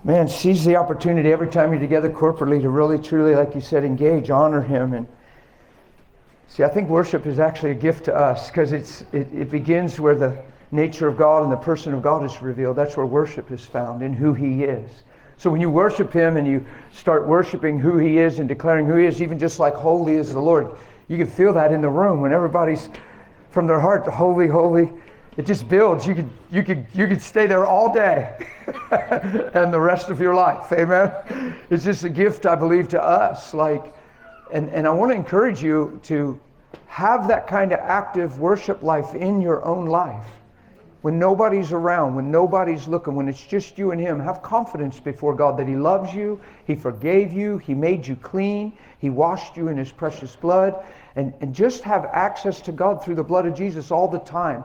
man, seize the opportunity every time you're together corporately to really, truly, like you said, engage, honor him. And see, I think worship is actually a gift to us because it begins where the nature of God and the person of God is revealed. That's where worship is found, in who he is. So when you worship him and you start worshiping who he is and declaring who he is, even just like holy is the Lord, you can feel that in the room when everybody's from their heart, holy, holy. It just builds. You could stay there all day and the rest of your life. Amen. It's just a gift, I believe, to us. And I want to encourage you to have that kind of active worship life in your own life. When nobody's around, when nobody's looking, when it's just you and him, have confidence before God that he loves you, he forgave you, he made you clean, he washed you in his precious blood, and just have access to God through the blood of Jesus all the time.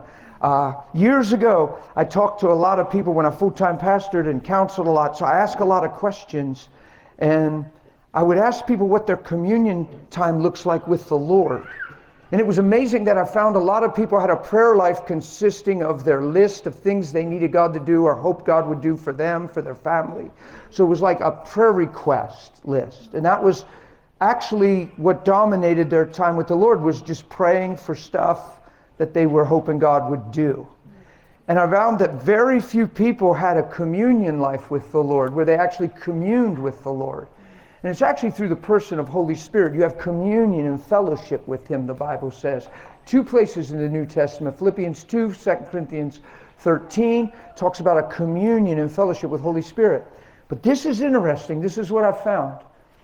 Years ago, I talked to a lot of people when I full-time pastored and counseled a lot, so I asked a lot of questions, and I would ask people what their communion time looks like with the Lord. And it was amazing that I found a lot of people had a prayer life consisting of their list of things they needed God to do or hoped God would do for them, for their family. So it was like a prayer request list. And that was actually what dominated their time with the Lord, was just praying for stuff that they were hoping God would do. And I found that very few people had a communion life with the Lord, where they actually communed with the Lord. And it's actually through the person of Holy Spirit. You have communion and fellowship with him, the Bible says. 2 places in the New Testament, Philippians 2, 2 Corinthians 13, talks about a communion and fellowship with Holy Spirit. But this is interesting. This is what I found.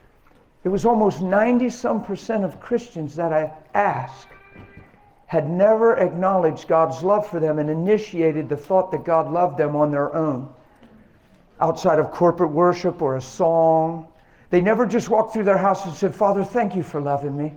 It was almost 90-some% of Christians that I asked had never acknowledged God's love for them and initiated the thought that God loved them on their own, outside of corporate worship or a song. They never just walked through their house and said, Father, thank you for loving me.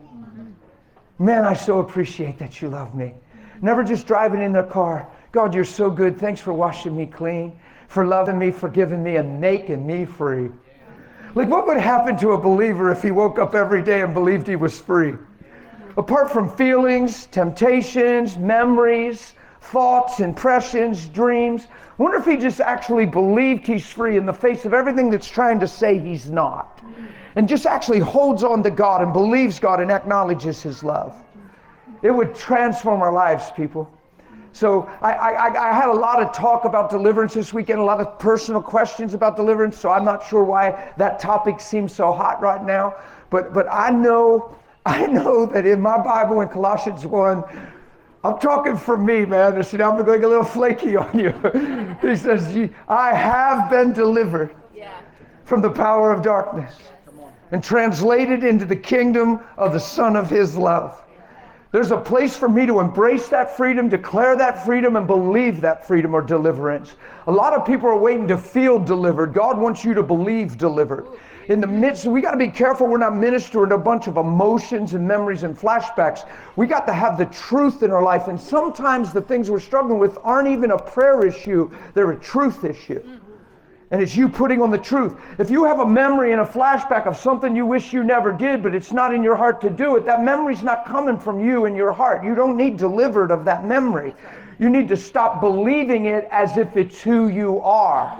Man, I so appreciate that you love me. Never just driving in their car. God, you're so good. Thanks for washing me clean, for loving me, forgiving me, and making me free. Like, what would happen to a believer if he woke up every day and believed he was free? Apart from feelings, temptations, memories, thoughts, impressions, dreams, I wonder if he just actually believed he's free in the face of everything that's trying to say he's not. And just actually holds on to God and believes God and acknowledges his love. It would transform our lives, people. So I had a lot of talk about deliverance this weekend, a lot of personal questions about deliverance, so I'm not sure why that topic seems so hot right now. But I know that in my Bible in Colossians 1, I'm talking for me, man. See, now I'm going a little flaky on you. He says, I have been delivered from the power of darkness and translated into the kingdom of the Son of his love. There's a place for me to embrace that freedom, declare that freedom, and believe that freedom or deliverance. A lot of people are waiting to feel delivered. God wants you to believe delivered. In the midst, we got to be careful we're not ministering a bunch of emotions and memories and flashbacks. We got to have the truth in our life. And sometimes the things we're struggling with aren't even a prayer issue. They're a truth issue. And it's you putting on the truth. If you have a memory and a flashback of something you wish you never did, but it's not in your heart to do it, that memory's not coming from you in your heart. You don't need delivered of that memory. You need to stop believing it as if it's who you are.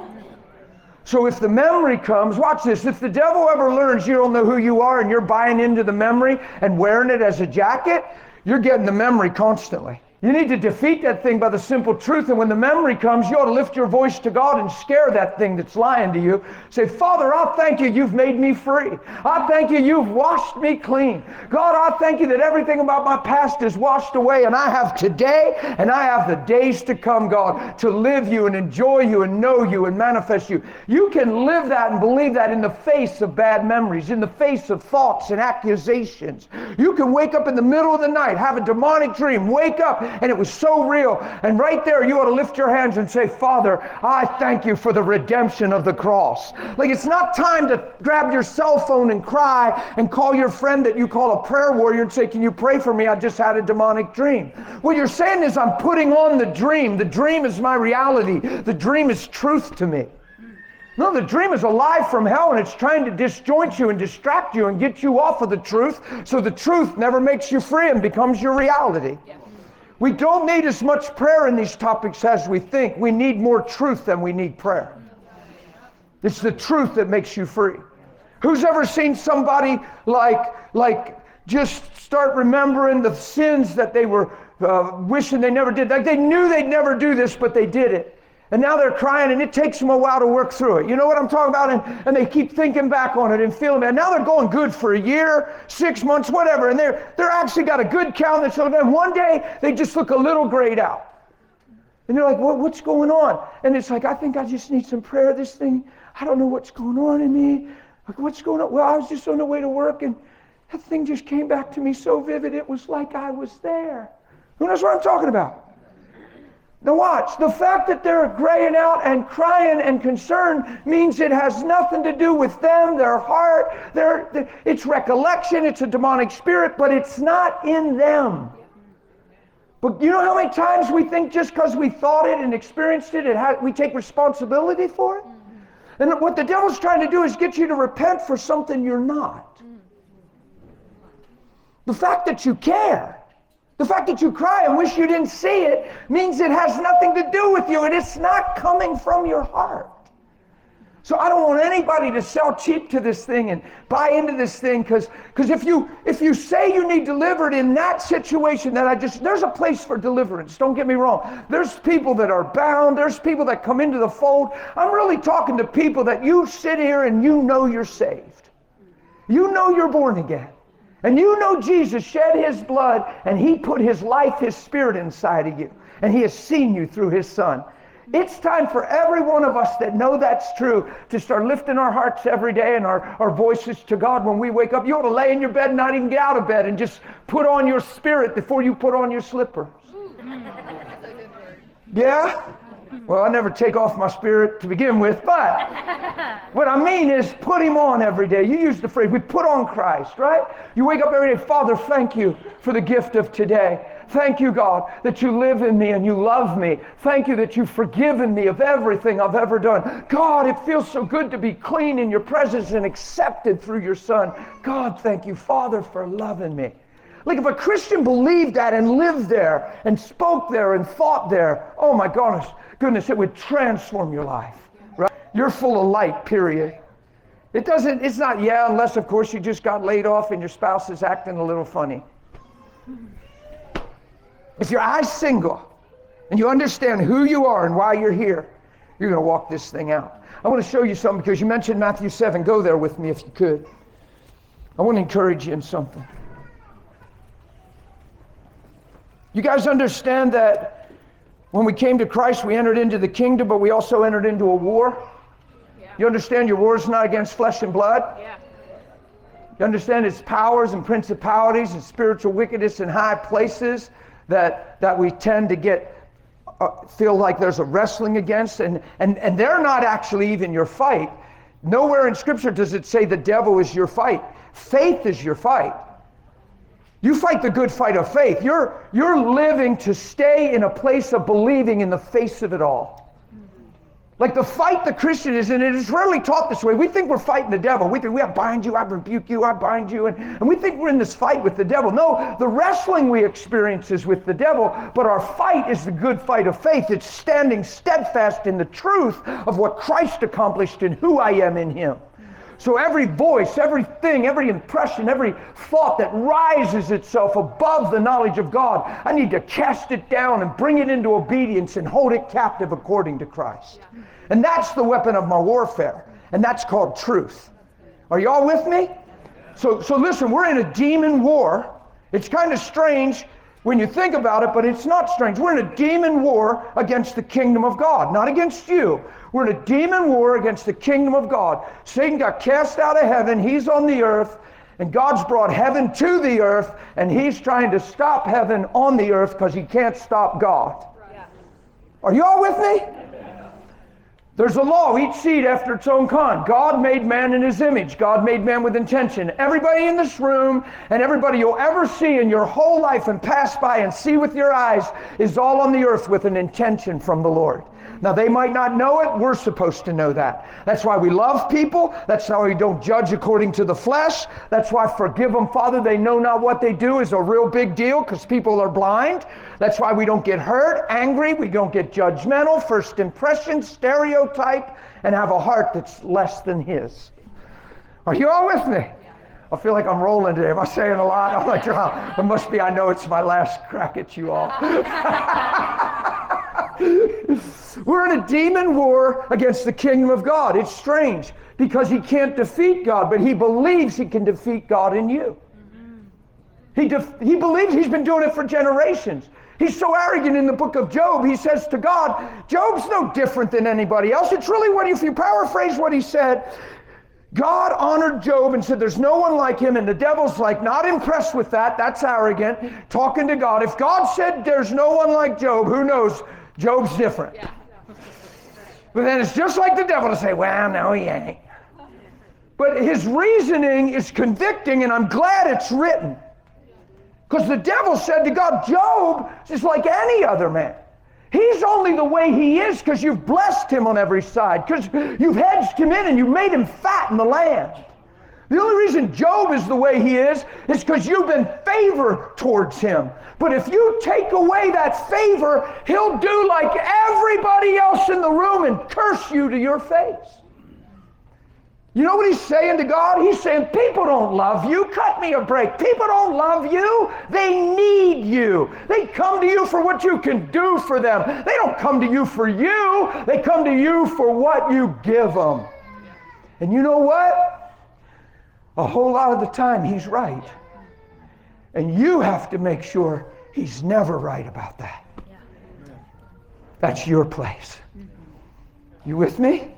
So if the memory comes, watch this, if the devil ever learns you don't know who you are and you're buying into the memory and wearing it as a jacket, you're getting the memory constantly. You need to defeat that thing by the simple truth, and when the memory comes, you ought to lift your voice to God and scare that thing that's lying to you. Say, Father, I thank you, you've made me free. I thank you, you've washed me clean. God, I thank you that everything about my past is washed away, and I have today, and I have the days to come, God, to live you and enjoy you and know you and manifest you. You can live that and believe that in the face of bad memories, in the face of thoughts and accusations. You can wake up in the middle of the night, have a demonic dream, wake up, and it was so real. And right there, you ought to lift your hands and say, Father, I thank you for the redemption of the cross. Like, it's not time to grab your cell phone and cry and call your friend that you call a prayer warrior and say, can you pray for me? I just had a demonic dream. What you're saying is, I'm putting on the dream. The dream is my reality. The dream is truth to me. No, the dream is a lie from hell, and it's trying to disjoint you and distract you and get you off of the truth, so the truth never makes you free and becomes your reality. We don't need as much prayer in these topics as we think. We need more truth than we need prayer. It's the truth that makes you free. Who's ever seen somebody like just start remembering the sins that they were wishing they never did? Like they knew they'd never do this, but they did it. And now they're crying, and it takes them a while to work through it. You know what I'm talking about? And they keep thinking back on it and feeling it. And now they're going good for a year, 6 months, whatever. And they're actually got a good countenance. And then one day, they just look a little grayed out. And they're like, what's going on? And it's like, I think I just need some prayer. This thing, I don't know what's going on in me. Like, what's going on? Well, I was just on the way to work, and that thing just came back to me so vivid. It was like I was there. Who knows what I'm talking about? Now watch, the fact that they're graying out and crying and concerned means it has nothing to do with them, their heart, it's recollection, it's a demonic spirit, but it's not in them. But you know how many times we think just because we thought it and experienced it, we take responsibility for it? And what the devil's trying to do is get you to repent for something you're not. The fact that you care, the fact that you cry and wish you didn't see it means it has nothing to do with you, and it's not coming from your heart. So I don't want anybody to sell cheap to this thing and buy into this thing, because if you say you need delivered in that situation, there's a place for deliverance. Don't get me wrong. There's people that are bound. There's people that come into the fold. I'm really talking to people that you sit here and you know you're saved. You know you're born again. And you know Jesus shed his blood and he put his life, his spirit inside of you. And he has seen you through his son. It's time for every one of us that know that's true to start lifting our hearts every day and our voices to God when we wake up. You ought to lay in your bed and not even get out of bed and just put on your spirit before you put on your slippers. Yeah? Well, I never take off my spirit to begin with, but what I mean is put him on every day. You use the phrase, we put on Christ, right? You wake up every day, Father, thank you for the gift of today. Thank you, God, that you live in me and you love me. Thank you that you've forgiven me of everything I've ever done. God, it feels so good to be clean in your presence and accepted through your Son. God, thank you, Father, for loving me. Like if a Christian believed that and lived there and spoke there and thought there, oh my goodness, it would transform your life, right? You're full of light, period. It's not unless of course you just got laid off and your spouse is acting a little funny. If your eyes single and you understand who you are and why you're here, you're going to walk this thing out. I want to show you something because you mentioned Matthew 7. Go there with me if you could. I want to encourage you in something. You guys understand that when we came to Christ, we entered into the kingdom, but we also entered into a war? Yeah. You understand your war is not against flesh and blood? Yeah. You understand it's powers and principalities and spiritual wickedness in high places that we tend to feel like there's a wrestling against, and they're not actually even your fight. Nowhere in Scripture does it say the devil is your fight. Faith is your fight. You fight the good fight of faith. You're living to stay in a place of believing in the face of it all. Like the fight the Christian is in, it is rarely taught this way. We think we're fighting the devil. We think, I bind you, I rebuke you, I bind you. And we think we're in this fight with the devil. No, the wrestling we experience is with the devil, but our fight is the good fight of faith. It's standing steadfast in the truth of what Christ accomplished and who I am in him. So every voice, everything, every impression, every thought that rises itself above the knowledge of God, I need to cast it down and bring it into obedience and hold it captive according to Christ. Yeah. And that's the weapon of my warfare. And that's called truth. Are you all with me? So listen, we're in a demon war. It's kind of strange when you think about it, but it's not strange. We're in a demon war against the kingdom of God, not against you. We're in a demon war against the kingdom of God. Satan got cast out of heaven. He's on the earth, and God's brought heaven to the earth, and he's trying to stop heaven on the earth because he can't stop God. Yeah. Are you all with me? There's a law, each seed after its own kind. God made man in his image. God made man with intention. Everybody in this room and everybody you'll ever see in your whole life and pass by and see with your eyes is all on the earth with an intention from the Lord. Now, they might not know it. We're supposed to know that. That's why we love people. That's why we don't judge according to the flesh. That's why forgive them, Father. They know not what they do is a real big deal because people are blind. That's why we don't get hurt, angry. We don't get judgmental, first impressions, stereotypes. stereotype and have a heart that's less than his. Are you all with me? I feel like I'm rolling today. Am I saying a lot? I'm like, oh, it must be, I know it's my last crack at you all. We're in a demon war against the kingdom of God. It's strange because he can't defeat God, but he believes he can defeat God in you. He believes, he's been doing it for generations. He's so arrogant in the book of Job. He says to God, Job's no different than anybody else. It's really what, if you paraphrase what he said, God honored Job and said, there's no one like him. And the devil's like, not impressed with that. That's arrogant. Talking to God. If God said there's no one like Job, who knows? Job's different. Yeah. But then it's just like the devil to say, well, no, he ain't. But his reasoning is convicting, and I'm glad it's written. Because the devil said to God, Job is like any other man. He's only the way he is because you've blessed him on every side, because you've hedged him in and you made him fat in the land. The only reason Job is the way he is because you've been favor towards him. But if you take away that favor, he'll do like everybody else in the room and curse you to your face. You know what he's saying to God? He's saying, people don't love you. Cut me a break. People don't love you. They need you. They come to you for what you can do for them. They don't come to you for you. They come to you for what you give them. And you know what? A whole lot of the time he's right. And you have to make sure he's never right about that. That's your place. You with me?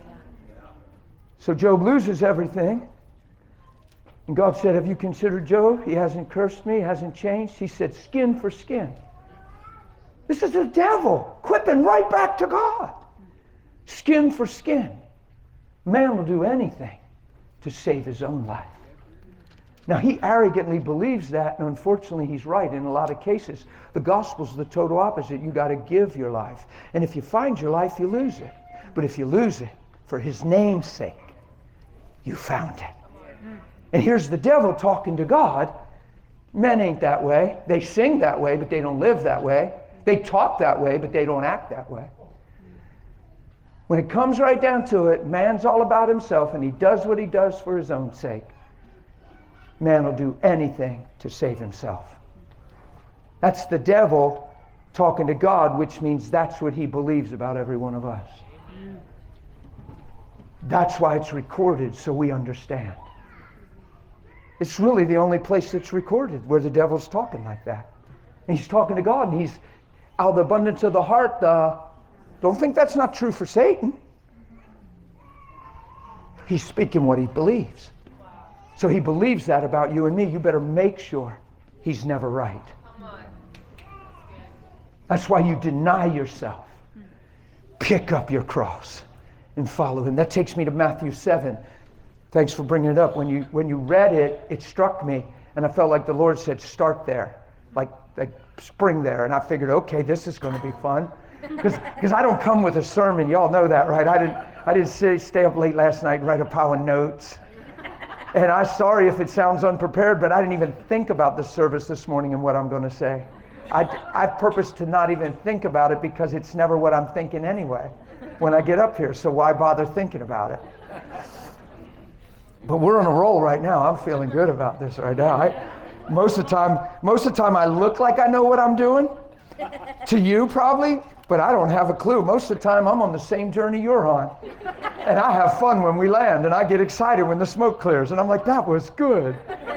So Job loses everything. And God said, have you considered Job? He hasn't cursed me, he hasn't changed. He said, skin for skin. This is the devil quipping right back to God. Skin for skin. Man will do anything to save his own life. Now he arrogantly believes that, and unfortunately he's right in a lot of cases. The gospel's the total opposite. You got to give your life. And if you find your life, you lose it. But if you lose it for his name's sake, you found it. And here's the devil talking to God. Men ain't that way. They sing that way, but they don't live that way. They talk that way, but they don't act that way. When it comes right down to it, man's all about himself, and he does what he does for his own sake. Man will do anything to save himself. That's the devil talking to God, which means that's what he believes about every one of us. That's why it's recorded, so we understand. It's really the only place that's recorded where the devil's talking like that. And he's talking to God, and he's out of the abundance of the heart. Don't think that's not true for Satan. He's speaking what he believes. So he believes that about you and me. You better make sure he's never right. That's why you deny yourself. Pick up your cross and follow him. That takes me to Matthew 7. Thanks for bringing it up. When you read it, it struck me, and I felt like the Lord said, start there, like spring there. And I figured, okay, this is going to be fun, because I don't come with a sermon. Y'all know that, right? I didn't stay up late last night and write a pile of notes. And I'm sorry if it sounds unprepared, but I didn't even think about the service this morning and what I'm going to say. I purpose to not even think about it because it's never what I'm thinking anyway when I get up here, so why bother thinking about it? But we're on a roll right now. I'm feeling good about this right now. Most of the time I look like I know what I'm doing, to you probably, but I don't have a clue. Most of the time I'm on the same journey you're on. And I have fun when we land, and I get excited when the smoke clears, and I'm like, that was good.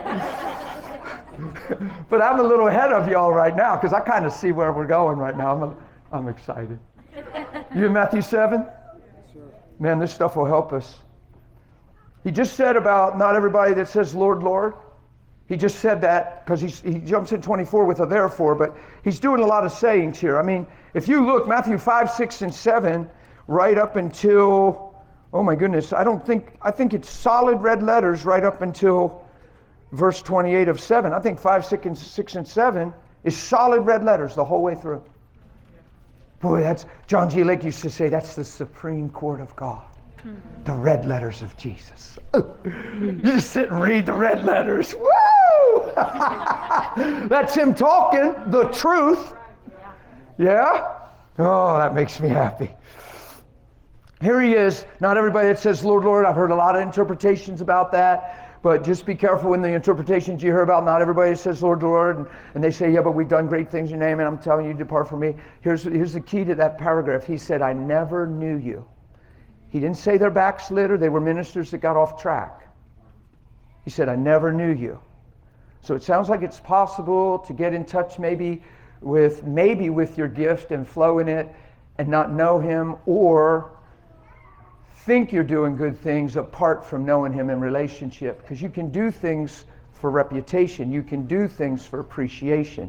But I'm a little ahead of y'all right now because I kind of see where we're going right now. I'm excited. You in Matthew 7? Man, this stuff will help us. He just said about not everybody that says, Lord, Lord. He just said that because he jumps in 24 with a therefore, but he's doing a lot of sayings here. I mean, if you look, Matthew 5, 6, and 7, right up until, oh my goodness, I think it's solid red letters right up until verse 28 of 7. I think 5, 6, and 7 is solid red letters the whole way through. Boy, that's, John G. Lake used to say, that's the Supreme Court of God. The red letters of Jesus. You just sit and read the red letters. Woo! That's him talking the truth. Yeah? Oh, that makes me happy. Here he is. Not everybody that says, Lord, Lord. I've heard a lot of interpretations about that. But just be careful in the interpretations you hear about. Not everybody says, Lord, Lord. And they say, yeah, but we've done great things in your name. And I'm telling you, depart from me. Here's the key to that paragraph. He said, I never knew you. He didn't say they're backslid or they were ministers that got off track. He said, I never knew you. So it sounds like it's possible to get in touch maybe with your gift and flow in it and not know him, or think you're doing good things apart from knowing him in relationship. Because you can do things for reputation. You can do things for appreciation.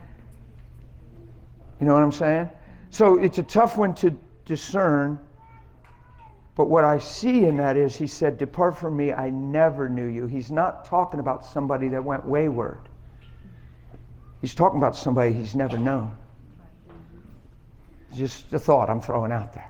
You know what I'm saying? So it's a tough one to discern. But what I see in that is he said, depart from me, I never knew you. He's not talking about somebody that went wayward. He's talking about somebody he's never known. Just a thought I'm throwing out there.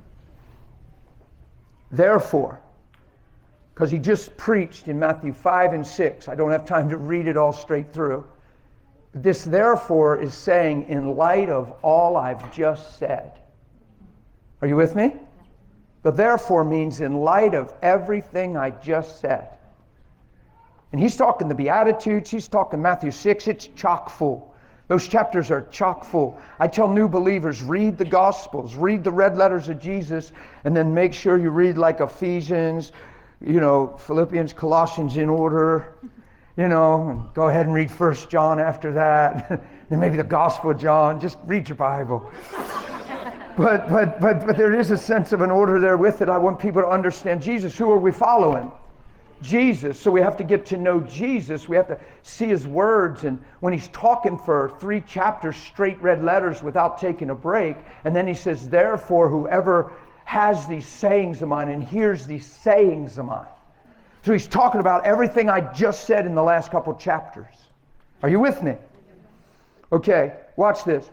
Therefore, because he just preached in Matthew 5 and 6. I don't have time to read it all straight through. This therefore is saying in light of all I've just said. Are you with me? The therefore means in light of everything I just said. And he's talking the Beatitudes. He's talking Matthew 6. It's chock full. Those chapters are chock full. I tell new believers, read the Gospels, read the red letters of Jesus, and then make sure you read like Ephesians, Philippians, Colossians in order, and go ahead and read 1 John after that, then maybe the Gospel of John. Just read your Bible. But there is a sense of an order there with it. I want people to understand Jesus. Who are we following? Jesus. So we have to get to know Jesus. We have to see his words. And when he's talking for 3 chapters, straight red letters without taking a break, and then he says, therefore, whoever has these sayings of mine and hears these sayings of mine. So he's talking about everything I just said in the last couple chapters. Are you with me? Okay, watch this.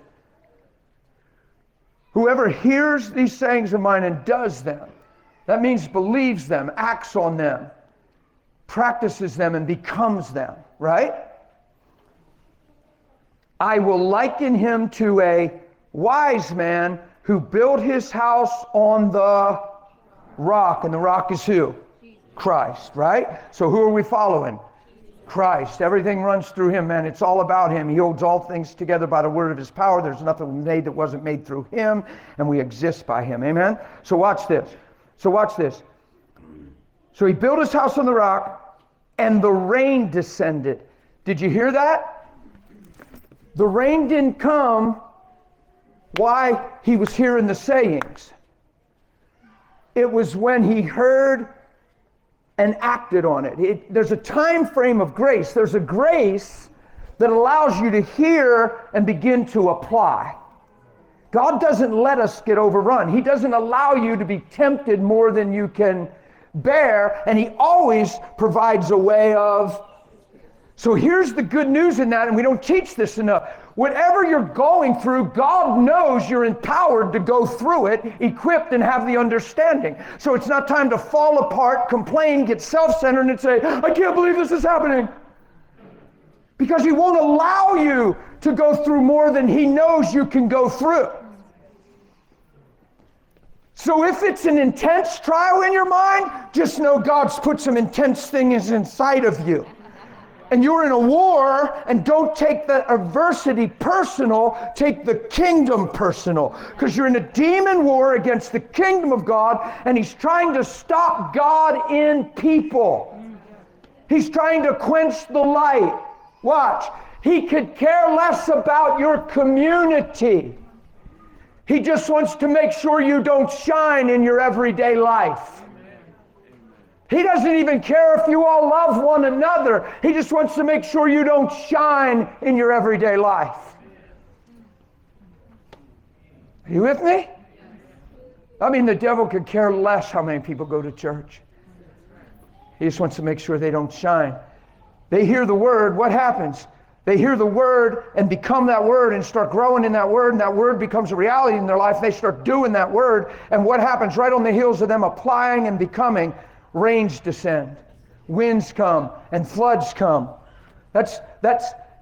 Whoever hears these sayings of mine and does them, that means believes them, acts on them, practices them, and becomes them, right? I will liken him to a wise man who built his house on the rock. And the rock is who? Christ, right? So who are we following? Christ. Everything runs through him, man. It's all about him. He holds all things together by the word of his power. There's nothing made that wasn't made through him, and we exist by him. Amen? So watch this. So he built his house on the rock, and the rain descended. Did you hear that? The rain didn't come while he was hearing the sayings. It was when he heard and acted on it. There's a time frame of grace. There's a grace that allows you to hear and begin to apply. God doesn't let us get overrun. He doesn't allow you to be tempted more than you can bear, and he always provides a way of. So here's the good news in that, and we don't teach this enough. Whatever you're going through, God knows you're empowered to go through it, equipped and have the understanding. So it's not time to fall apart, complain, get self-centered and say, I can't believe this is happening. Because he won't allow you to go through more than he knows you can go through. So if it's an intense trial in your mind, just know God's put some intense things inside of you. And you're in a war, and don't take the adversity personal, take the kingdom personal. Because you're in a demon war against the kingdom of God, and he's trying to stop God in people. He's trying to quench the light. Watch. He could care less about your community. He just wants to make sure you don't shine in your everyday life. He doesn't even care if you all love one another. He just wants to make sure you don't shine in your everyday life. Are you with me? I mean, the devil could care less how many people go to church. He just wants to make sure they don't shine. They hear the word, what happens? They hear the word and become that word and start growing in that word, and that word becomes a reality in their life. They start doing that word, and what happens right on the heels of them applying and becoming? Rains descend, winds come, and floods come. That's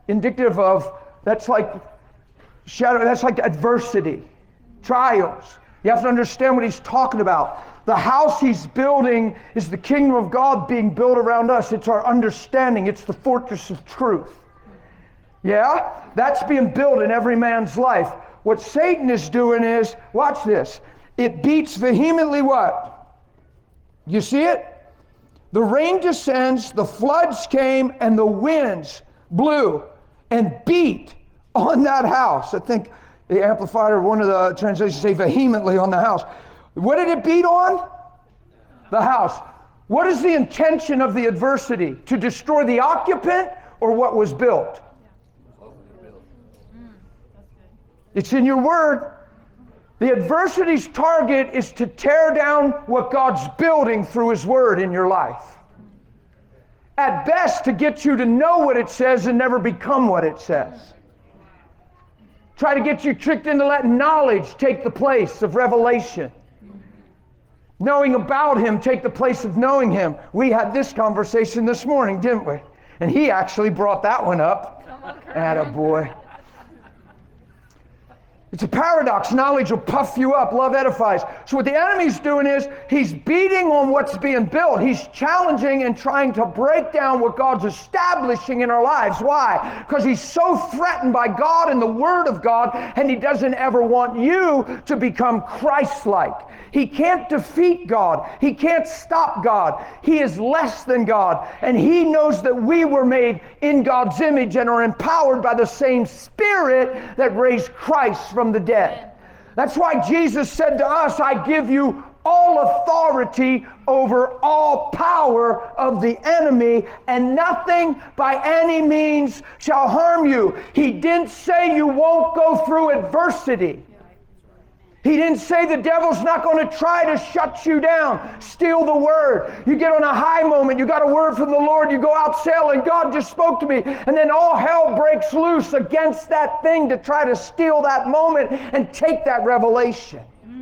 indicative of, that's like shadow, that's like adversity, trials. You have to understand what he's talking about. The house he's building is the kingdom of God being built around us. It's our understanding. It's the fortress of truth. Yeah? That's being built in every man's life. What Satan is doing is, watch this, it beats vehemently what? You see it? The rain descends, the floods came, and the winds blew and beat on that house. I think the Amplified or one of the translations say vehemently on the house. What did it beat on? The house. What is the intention of the adversity? To destroy the occupant or what was built? It's in your word. The adversity's target is to tear down what God's building through his word in your life. At best, to get you to know what it says and never become what it says. Try to get you tricked into letting knowledge take the place of revelation. Knowing about him take the place of knowing him. We had this conversation this morning, didn't we? And he actually brought that one up. Attaboy. It's a paradox. Knowledge will puff you up. Love edifies. So what the enemy's doing is he's beating on what's being built. He's challenging and trying to break down what God's establishing in our lives. Why? Because he's so threatened by God and the Word of God, and he doesn't ever want you to become Christ-like. He can't defeat God. He can't stop God. He is less than God. And he knows that we were made in God's image and are empowered by the same Spirit that raised Christ from the dead. That's why Jesus said to us, I give you all authority over all power of the enemy, and nothing by any means shall harm you. He didn't say you won't go through adversity. He didn't say the devil's not going to try to shut you down, steal the word. You get on a high moment, you got a word from the Lord, you go out sailing, God just spoke to me, and then all hell breaks loose against that thing to try to steal that moment and take that revelation.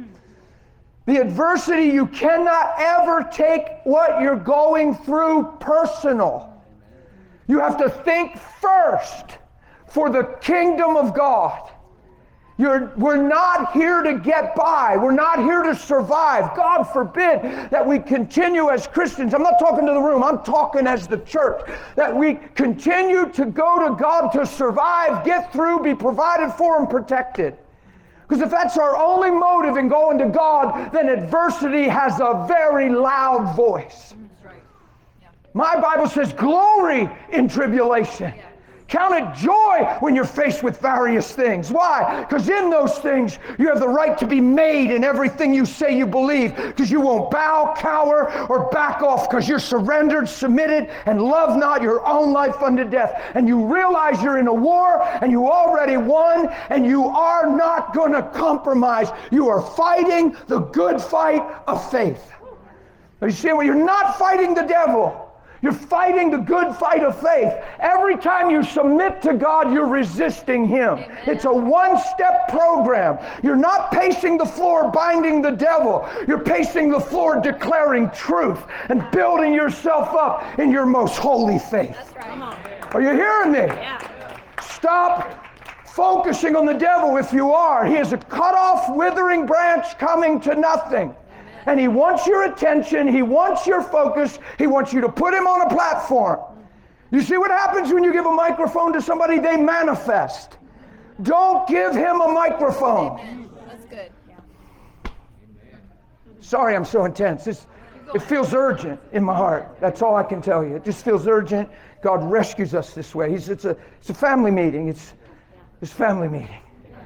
The adversity, you cannot ever take what you're going through personal. You have to think first for the kingdom of God. We're not here to get by. We're not here to survive. God forbid that we continue as Christians. I'm not talking to the room. I'm talking as the church. That we continue to go to God to survive, get through, be provided for, and protected. Because if that's our only motive in going to God, then adversity has a very loud voice. That's right. Yeah. My Bible says glory in tribulation. Yeah. Count it joy when you're faced with various things. Why? Because in those things, you have the right to be made in everything you say you believe. Because you won't bow, cower, or back off because you're surrendered, submitted, and love not your own life unto death. And you realize you're in a war, and you already won, and you are not going to compromise. You are fighting the good fight of faith. But you see, when you're not fighting the devil, you're fighting the good fight of faith. Every time you submit to God, you're resisting him. Amen. It's a one-step program. You're not pacing the floor binding the devil. You're pacing the floor declaring truth and building yourself up in your most holy faith. That's right. Are you hearing me? Yeah. Stop focusing on the devil if you are. He is a cut-off, withering branch coming to nothing. And he wants your attention, he wants your focus, he wants you to put him on a platform. You see what happens when you give a microphone to somebody? They manifest. Don't give him a microphone. Amen. That's good. Yeah. Sorry I'm so intense. It feels urgent in my heart. That's all I can tell you. It just feels urgent. God rescues us this way. It's a family meeting. It's family meeting.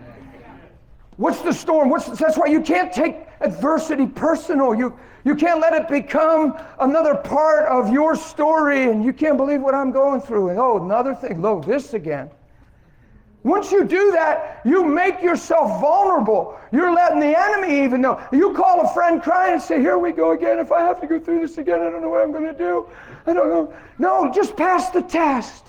What's the storm? That's why you can't take adversity personal. You can't let it become another part of your story, and you can't believe what I'm going through. And another thing, this again. Once you do that, you make yourself vulnerable. You're letting the enemy even know. You call a friend crying and say, here we go again. If I have to go through this again, I don't know what I'm going to do. I don't know. No, just pass the test.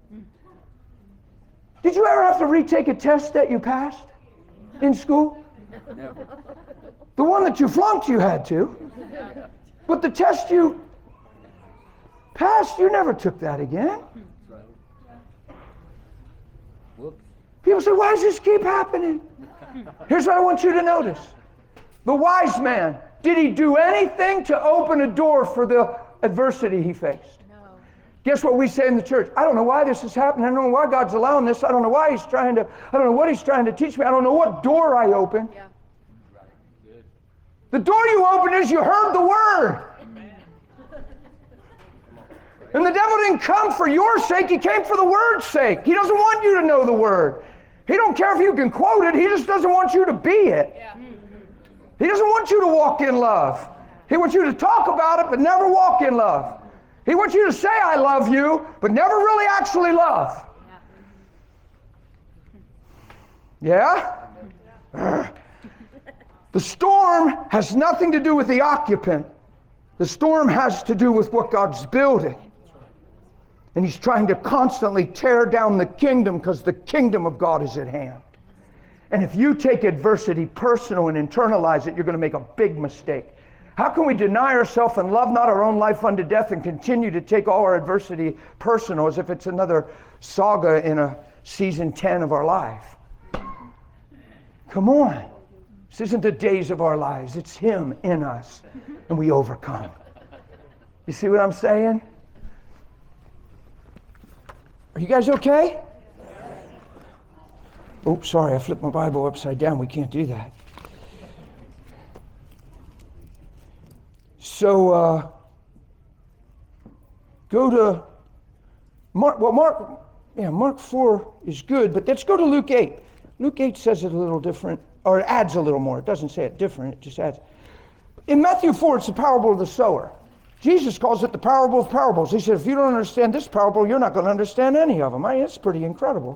Did you ever have to retake a test that you passed in school? Never. The one that you flunked, you had to. But the test you passed, you never took that again. Whoops. People say, why does this keep happening? Here's what I want you to notice. The wise man, did he do anything to open a door for the adversity he faced? No. Guess what we say in the church? I don't know why this is happening. I don't know why God's allowing this. I don't know why I don't know what he's trying to teach me. I don't know what door I opened. Yeah. The door you opened is you heard the word. And the devil didn't come for your sake. He came for the word's sake. He doesn't want you to know the word. He don't care if you can quote it. He just doesn't want you to be it. Yeah. He doesn't want you to walk in love. He wants you to talk about it, but never walk in love. He wants you to say, I love you, but never really actually love. Yeah? The storm has nothing to do with the occupant. The storm has to do with what God's building. And he's trying to constantly tear down the kingdom because the kingdom of God is at hand. And if you take adversity personal and internalize it, you're going to make a big mistake. How can we deny ourselves and love not our own life unto death and continue to take all our adversity personal as if it's another saga in a season 10 of our life? Come on. This isn't the days of our lives. It's him in us. And we overcome. You see what I'm saying? Are you guys okay? Oh, sorry, I flipped my Bible upside down. We can't do that. So, go to Mark. Well, Mark 4 is good, but let's go to Luke 8. Luke 8 says it a little different, or it adds a little more. It doesn't say it different, it just adds. In Matthew 4, it's the parable of the sower. Jesus calls it the parable of parables. He said, if you don't understand this parable, you're not going to understand any of them. It's pretty incredible.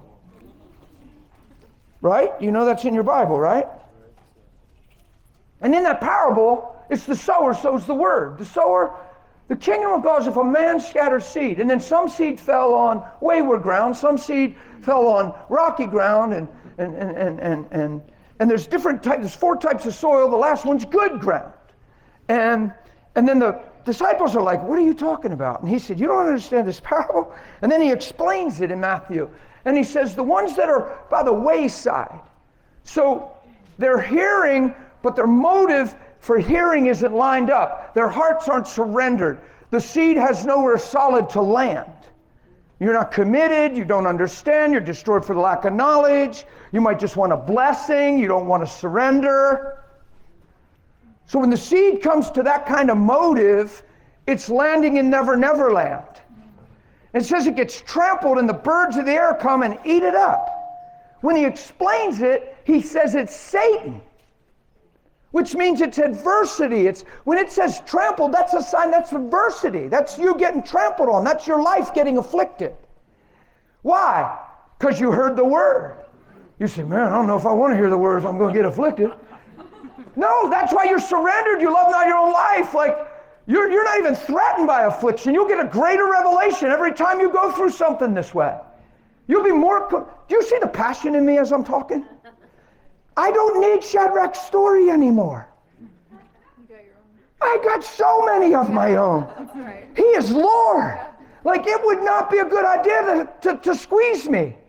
Right? You know that's in your Bible, right? And in that parable, it's the sower sows the word. The sower, the kingdom of God is if a man scatters seed, and then some seed fell on wayward ground, some seed fell on rocky ground, and there's different types, there's 4 types of soil. The last one's good ground. And then the disciples are like, what are you talking about? And he said, you don't understand this parable? And then he explains it in Matthew. And he says, the ones that are by the wayside. So they're hearing, but their motive for hearing isn't lined up. Their hearts aren't surrendered. The seed has nowhere solid to land. You're not committed. You don't understand. You're destroyed for the lack of knowledge. You might just want a blessing. You don't want to surrender. So when the seed comes to that kind of motive, it's landing in Never Never Land. It says it gets trampled and the birds of the air come and eat it up. When he explains it, he says it's Satan, which means it's adversity. It's when it says trampled, that's a sign that's adversity. That's you getting trampled on. That's your life getting afflicted. Why? Because you heard the word. You say, man, I don't know if I want to hear the word if I'm going to get afflicted. No, that's why you're surrendered. You love not your own life. Like, you're not even threatened by affliction. You'll get a greater revelation every time you go through something this way. You'll be more... Do you see the passion in me as I'm talking? I don't need Shadrach's story anymore. You got your own. I got so many of my own. That's right. He is Lord. Like, it would not be a good idea to squeeze me.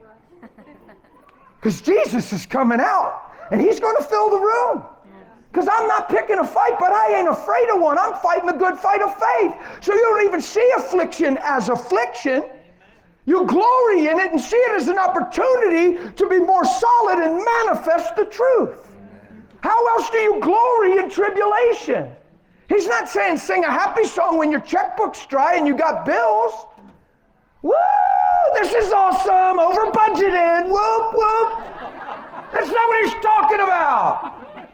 Because Jesus is coming out, and he's going to fill the room. Because I'm not picking a fight, but I ain't afraid of one. I'm fighting the good fight of faith. So you don't even see affliction as affliction. You glory in it and see it as an opportunity to be more solid and manifest the truth. How else do you glory in tribulation? He's not saying sing a happy song when your checkbook's dry and you got bills. Woo! This is awesome. Over budgeted. Whoop, whoop. That's not what he's talking about.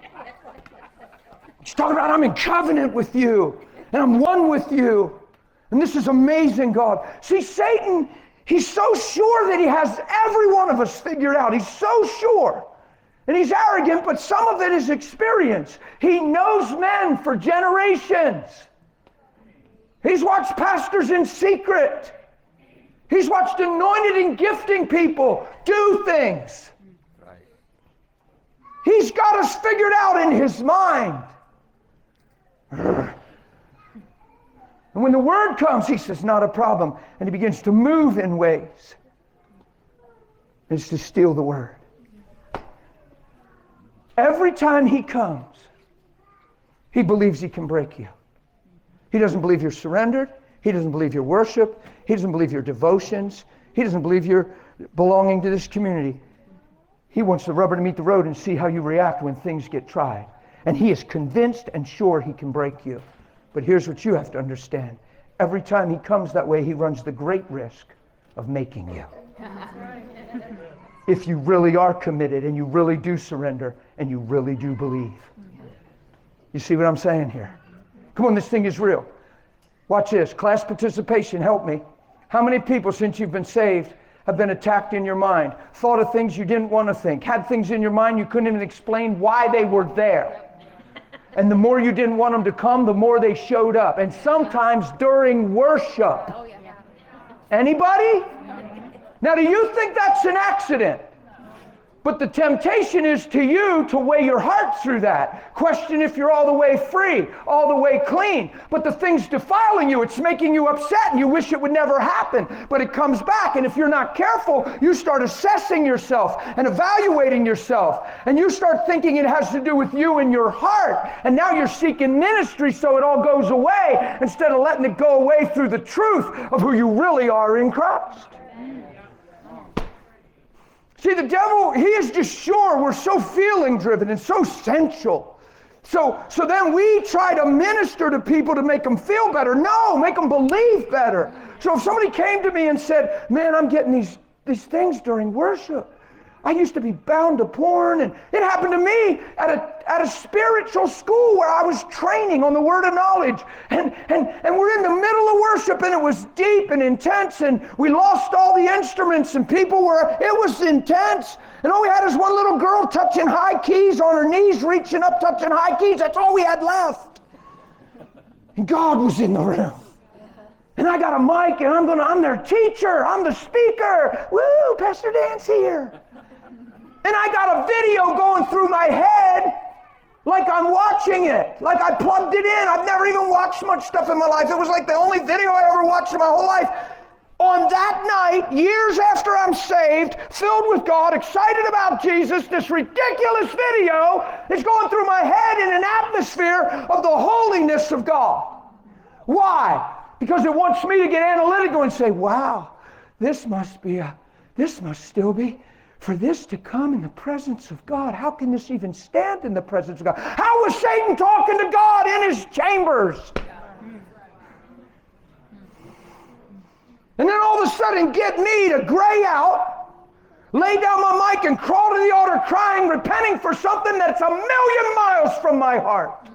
He's talking about I'm in covenant with you, and I'm one with you. And this is amazing, God. See, Satan, he's so sure that he has every one of us figured out. He's so sure. And he's arrogant, but some of it is experience. He knows men for generations. He's watched pastors in secret. He's watched anointed and gifting people do things. He's got us figured out in his mind. And when the word comes, he says, not a problem. And he begins to move in ways. It's to steal the word. Every time he comes, He believes he can break you. He doesn't believe you're surrendered. He doesn't believe your worship. He doesn't believe your devotions. He doesn't believe you're belonging to this community. He wants the rubber to meet the road and see how you react when things get tried. And he is convinced and sure he can break you. But here's what you have to understand. Every time he comes that way, he runs the great risk of making you. If you really are committed and you really do surrender and you really do believe. You see what I'm saying here? Come on, this thing is real. Watch this. Class participation, help me. How many people since you've been saved have been attacked in your mind, thought of things you didn't want to think, had things in your mind you couldn't even explain why they were there? And the more you didn't want them to come, the more they showed up. And sometimes during worship. Oh, yeah. Anybody? Now, do you think that's an accident? But the temptation is to you to weigh your heart through that. Question if you're all the way free, all the way clean. But the thing's defiling you. It's making you upset and you wish it would never happen. But it comes back, and if you're not careful, you start assessing yourself and evaluating yourself. And you start thinking it has to do with you and your heart. And now you're seeking ministry so it all goes away instead of letting it go away through the truth of who you really are in Christ. See, the devil, he is just sure we're so feeling driven and so sensual. So then we try to minister to people to make them feel better. No, make them believe better. So if somebody came to me and said, man, I'm getting these things during worship. I used to be bound to porn, and it happened to me at a spiritual school where I was training on the word of knowledge. And we're in the middle of worship, and it was deep and intense, and we lost all the instruments, and it was intense. And all we had is one little girl touching high keys on her knees, reaching up, touching high keys. That's all we had left. And God was in the room. And I got a mic, and I'm their teacher. I'm the speaker. Woo, Pastor Dan's here. And I got a video going through my head like I'm watching it, like I plugged it in. I've never even watched much stuff in my life. It was like the only video I ever watched in my whole life. On that night, years after I'm saved, filled with God, excited about Jesus, this ridiculous video is going through my head in an atmosphere of the holiness of God. Why? Because it wants me to get analytical and say, wow, this must still be. For this to come in the presence of God, how can this even stand in the presence of God? How was Satan talking to God in his chambers? And then all of a sudden get me to gray out, lay down my mic and crawl to the altar crying, repenting for something that's a million miles from my heart.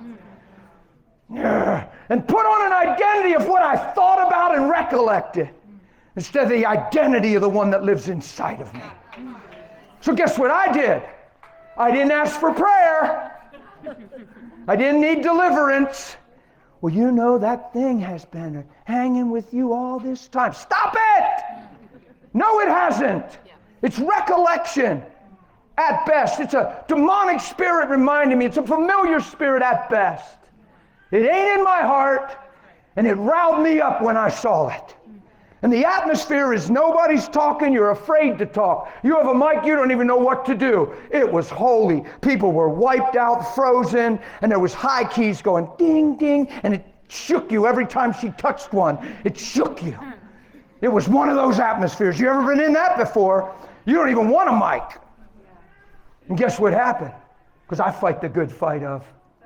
And put on an identity of what I thought about and recollected instead of the identity of the one that lives inside of me. So guess what I did? I didn't ask for prayer. I didn't need deliverance. Well, you know that thing has been hanging with you all this time. Stop it! No, it hasn't. It's recollection at best. It's a demonic spirit reminding me. It's a familiar spirit at best. It ain't in my heart, and it riled me up when I saw it. And the atmosphere is nobody's talking, you're afraid to talk. You have a mic, you don't even know what to do. It was holy. People were wiped out, frozen, and there was high keys going ding, ding, and it shook you every time she touched one. It shook you. It was one of those atmospheres. You ever been in that before? You don't even want a mic. And guess what happened? Because I fight the good fight of,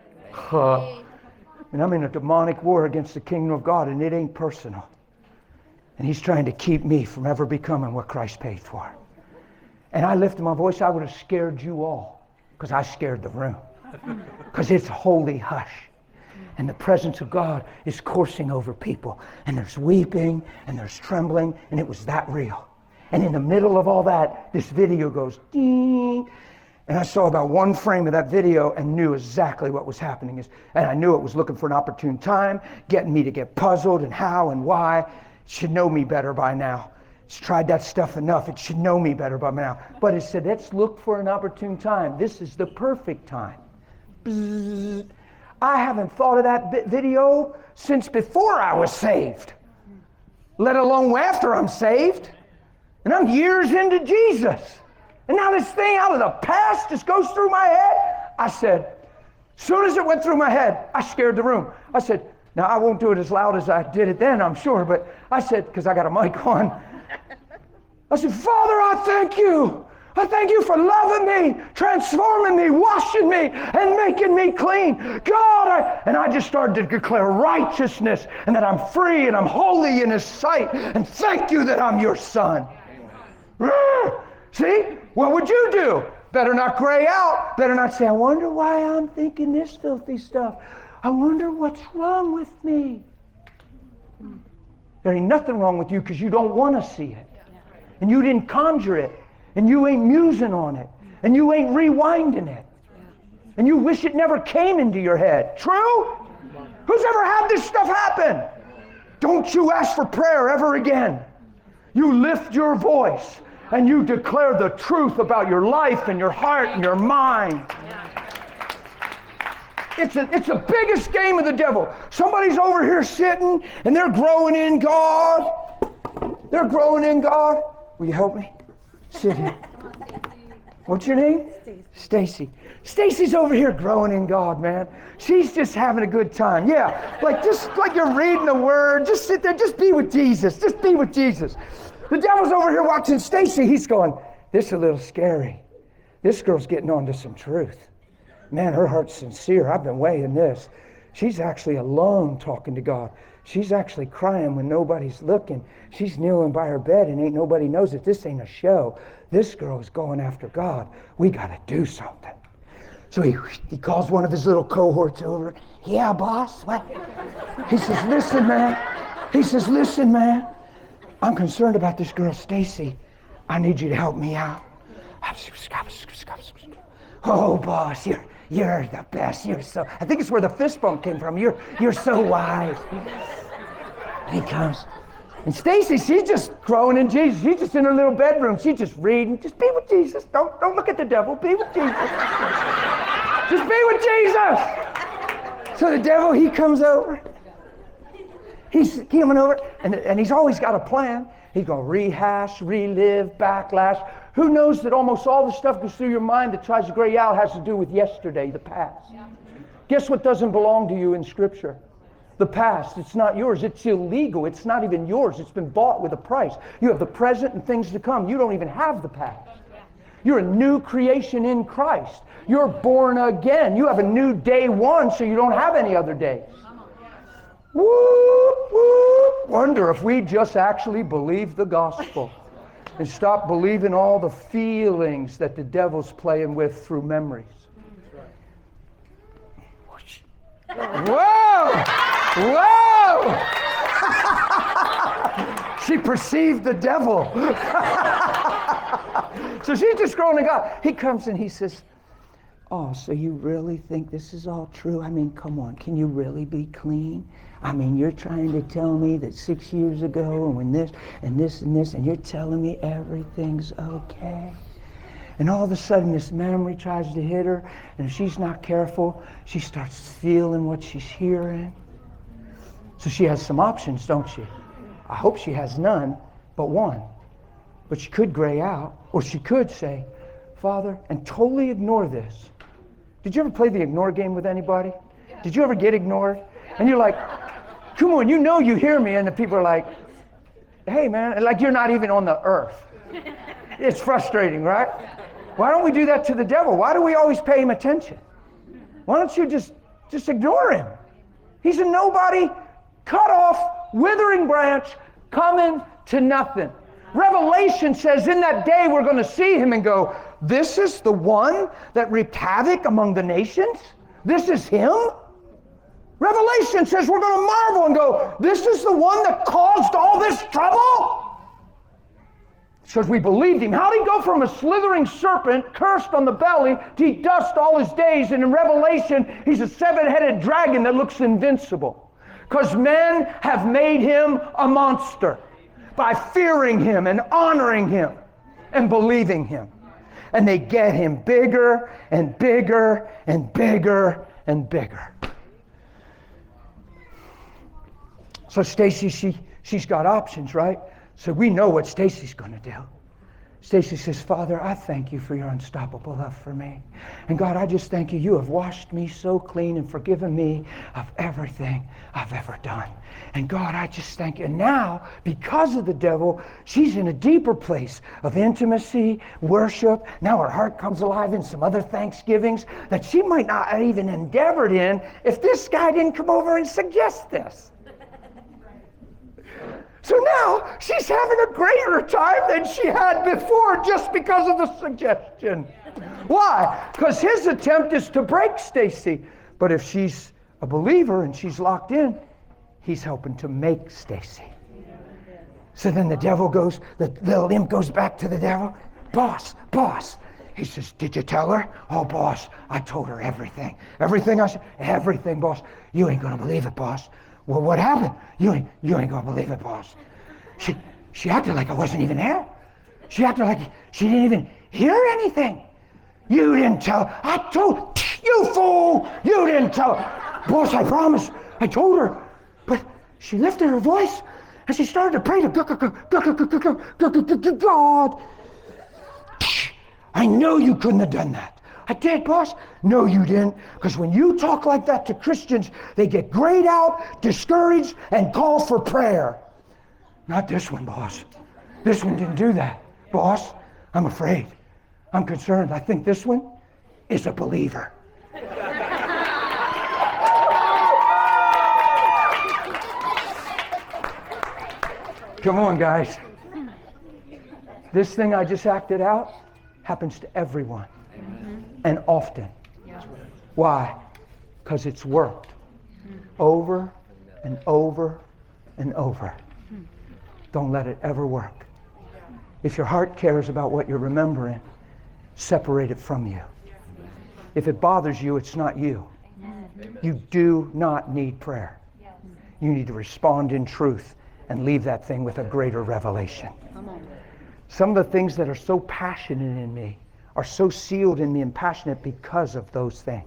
and I'm in a demonic war against the kingdom of God, and it ain't personal. And he's trying to keep me from ever becoming what Christ paid for. And I lifted my voice, I would have scared you all, because I scared the room. Because it's holy hush. And the presence of God is coursing over people. And there's weeping, and there's trembling, and it was that real. And in the middle of all that, this video goes ding. And I saw about one frame of that video and knew exactly what was happening. And I knew it was looking for an opportune time, getting me to get puzzled and how and why. It should know me better by now. It's tried that stuff enough. It should know me better by now. But it said, let's look for an opportune time. This is the perfect time. Bzzz. I haven't thought of that video since before I was saved, let alone after I'm saved. And I'm years into Jesus. And now this thing out of the past just goes through my head. I said, Soon as it went through my head, I scared the room. I said, now I won't do it as loud as I did it then, I'm sure, but I said, because I got a mic on, I said, Father, I thank you. I thank you for loving me, transforming me, washing me, and making me clean. God, and I just started to declare righteousness and that I'm free and I'm holy in His sight. And thank you that I'm your son. See? What would you do? Better not gray out. Better not say, I wonder why I'm thinking this filthy stuff. I wonder what's wrong with me. There ain't nothing wrong with you because you don't want to see it. And you didn't conjure it. And you ain't musing on it. And you ain't rewinding it. And you wish it never came into your head. True? Who's ever had this stuff happen? Don't you ask for prayer ever again. You lift your voice and you declare the truth about your life and your heart and your mind. It's the biggest game of the devil. Somebody's over here sitting and they're growing in God. They're growing in God. Will you help me? Sit here. What's your name? Stacy. Stacy's over here growing in God, man. She's just having a good time. Yeah, just like you're reading the Word. Just sit there. Just be with Jesus. Just be with Jesus. The devil's over here watching Stacy. He's going, this is a little scary. This girl's getting on to some truth. Man, her heart's sincere. I've been weighing this. She's actually alone talking to God. She's actually crying when nobody's looking. She's kneeling by her bed and ain't nobody knows it. This ain't a show. This girl is going after God. We got to do something. So he calls one of his little cohorts over. Yeah, boss, what? He says, listen, man. I'm concerned about this girl, Stacy. I need you to help me out. Oh, boss, you're the best. You're so, I think it's where the fist bump came from. You're so wise. And he comes. And Stacy, she's just growing in Jesus. She's just in her little bedroom. She's just reading. Just be with Jesus. Don't look at the devil. Be with Jesus. Just be with Jesus. So the devil, he comes over. He's coming over, and he's always got a plan. He's going to rehash, relive, backlash. Who knows that almost all the stuff goes through your mind that tries to gray out has to do with yesterday, the past. Yeah. Guess what doesn't belong to you in Scripture? The past. It's not yours. It's illegal. It's not even yours. It's been bought with a price. You have the present and things to come. You don't even have the past. You're a new creation in Christ. You're born again. You have a new day one, so you don't have any other days. Whoop, whoop. Wonder if we just actually believe the gospel and stop believing all the feelings that the devil's playing with through memories. Whoa! Whoa! She perceived the devil. So she's just growing in God. He comes and he says, oh, so you really think this is all true? I mean, come on, can you really be clean? I mean, you're trying to tell me that 6 years ago and when this and this and this, and you're telling me everything's okay. And all of a sudden this memory tries to hit her, and if she's not careful, she starts feeling what she's hearing. So she has some options, don't she? I hope she has none but one. But she could gray out, or she could say, Father, and totally ignore this. Did you ever play the ignore game with anybody? Did you ever get ignored? And you're like, come on, you know you hear me, and the people are like, hey man, like you're not even on the earth. It's frustrating, right? Why don't we do that to the devil? Why do we always pay him attention? Why don't you just ignore him? He's a nobody, cut off, withering branch, coming to nothing. Revelation says in that day we're going to see him and go, this is the one that reaped havoc among the nations? This is him? Revelation says we're going to marvel and go, this is the one that caused all this trouble? Because we believed him. How did he go from a slithering serpent, cursed on the belly, to eat dust all his days? And in Revelation, he's a seven-headed dragon that looks invincible. Because men have made him a monster by fearing him and honoring him and believing him. And they get him bigger and bigger and bigger and bigger. So Stacy, she's got options, right? So we know what Stacy's going to do. Stacy says, Father, I thank you for your unstoppable love for me. And God, I just thank you. You have washed me so clean and forgiven me of everything I've ever done. And God, I just thank you. And now, because of the devil, she's in a deeper place of intimacy, worship. Now her heart comes alive in some other thanksgivings that she might not have even endeavored in if this guy didn't come over and suggest this. So now she's having a greater time than she had before just because of the suggestion. Why? Because his attempt is to break Stacy. But if she's a believer and she's locked in, he's helping to make Stacy. So then the devil goes, the little imp goes back to the devil. Boss. He says, did you tell her? Oh, boss, I told her everything. Everything I said? Everything, boss. You ain't gonna believe it, boss. Well, what happened? You ain't gonna believe it, boss. She acted like I wasn't even there. She acted like she didn't even hear anything. You didn't tell her. I told you, fool. You didn't tell her. Boss, I promise. I told her. But she lifted her voice and she started to pray to God. I know you couldn't have done that. I did, boss. No, you didn't. Because when you talk like that to Christians, they get grayed out, discouraged, and call for prayer. Not this one, boss. This one didn't do that. Boss, I'm afraid. I'm concerned. I think this one is a believer. Come on, guys. This thing I just acted out happens to everyone. And often. Why? Because it's worked over and over and over. Don't let it ever work. If your heart cares about what you're remembering, separate it from you. If it bothers you, it's not you. You do not need prayer. You need to respond in truth and leave that thing with a greater revelation. Some of the things that are so passionate in me are so sealed in me and passionate because of those things.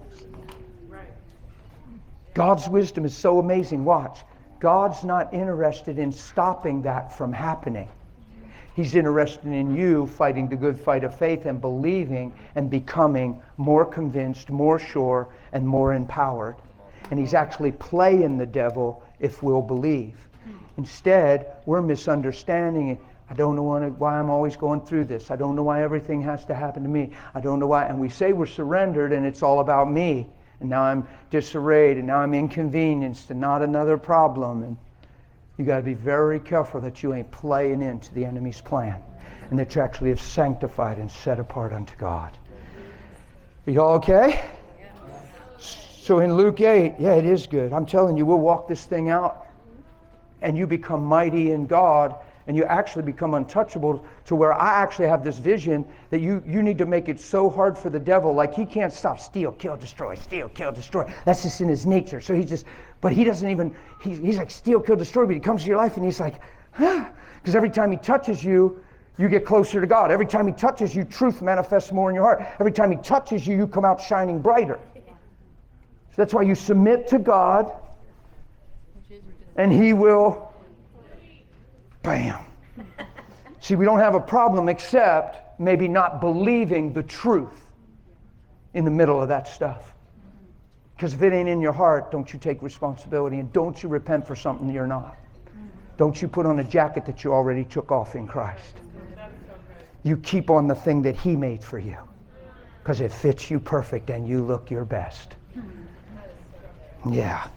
God's wisdom is so amazing. Watch. God's not interested in stopping that from happening. He's interested in you fighting the good fight of faith and believing and becoming more convinced, more sure, and more empowered. And he's actually playing the devil if we'll believe. Instead, we're misunderstanding it. I don't know why I'm always going through this. I don't know why everything has to happen to me. I don't know why. And we say we're surrendered and it's all about me. And now I'm disarrayed and now I'm inconvenienced and not another problem. And you got to be very careful that you ain't playing into the enemy's plan and that you actually have sanctified and set apart unto God. Are you all okay? So in Luke 8, yeah, it is good. I'm telling you, we'll walk this thing out and you become mighty in God. And you actually become untouchable to where I actually have this vision that you need to make it so hard for the devil. Like he can't stop steal, kill, destroy, steal, kill, destroy. That's just in his nature. So but he doesn't even, he's like steal, kill, destroy. But he comes to your life and he's like, because every time he touches you, you get closer to God. Every time he touches you, truth manifests more in your heart. Every time he touches you, you come out shining brighter. So that's why you submit to God and he will bam. See, we don't have a problem except maybe not believing the truth in the middle of that stuff. Because if it ain't in your heart, don't you take responsibility and don't you repent for something you're not. Don't you put on a jacket that you already took off in Christ. You keep on the thing that he made for you because it fits you perfect and you look your best. Yeah.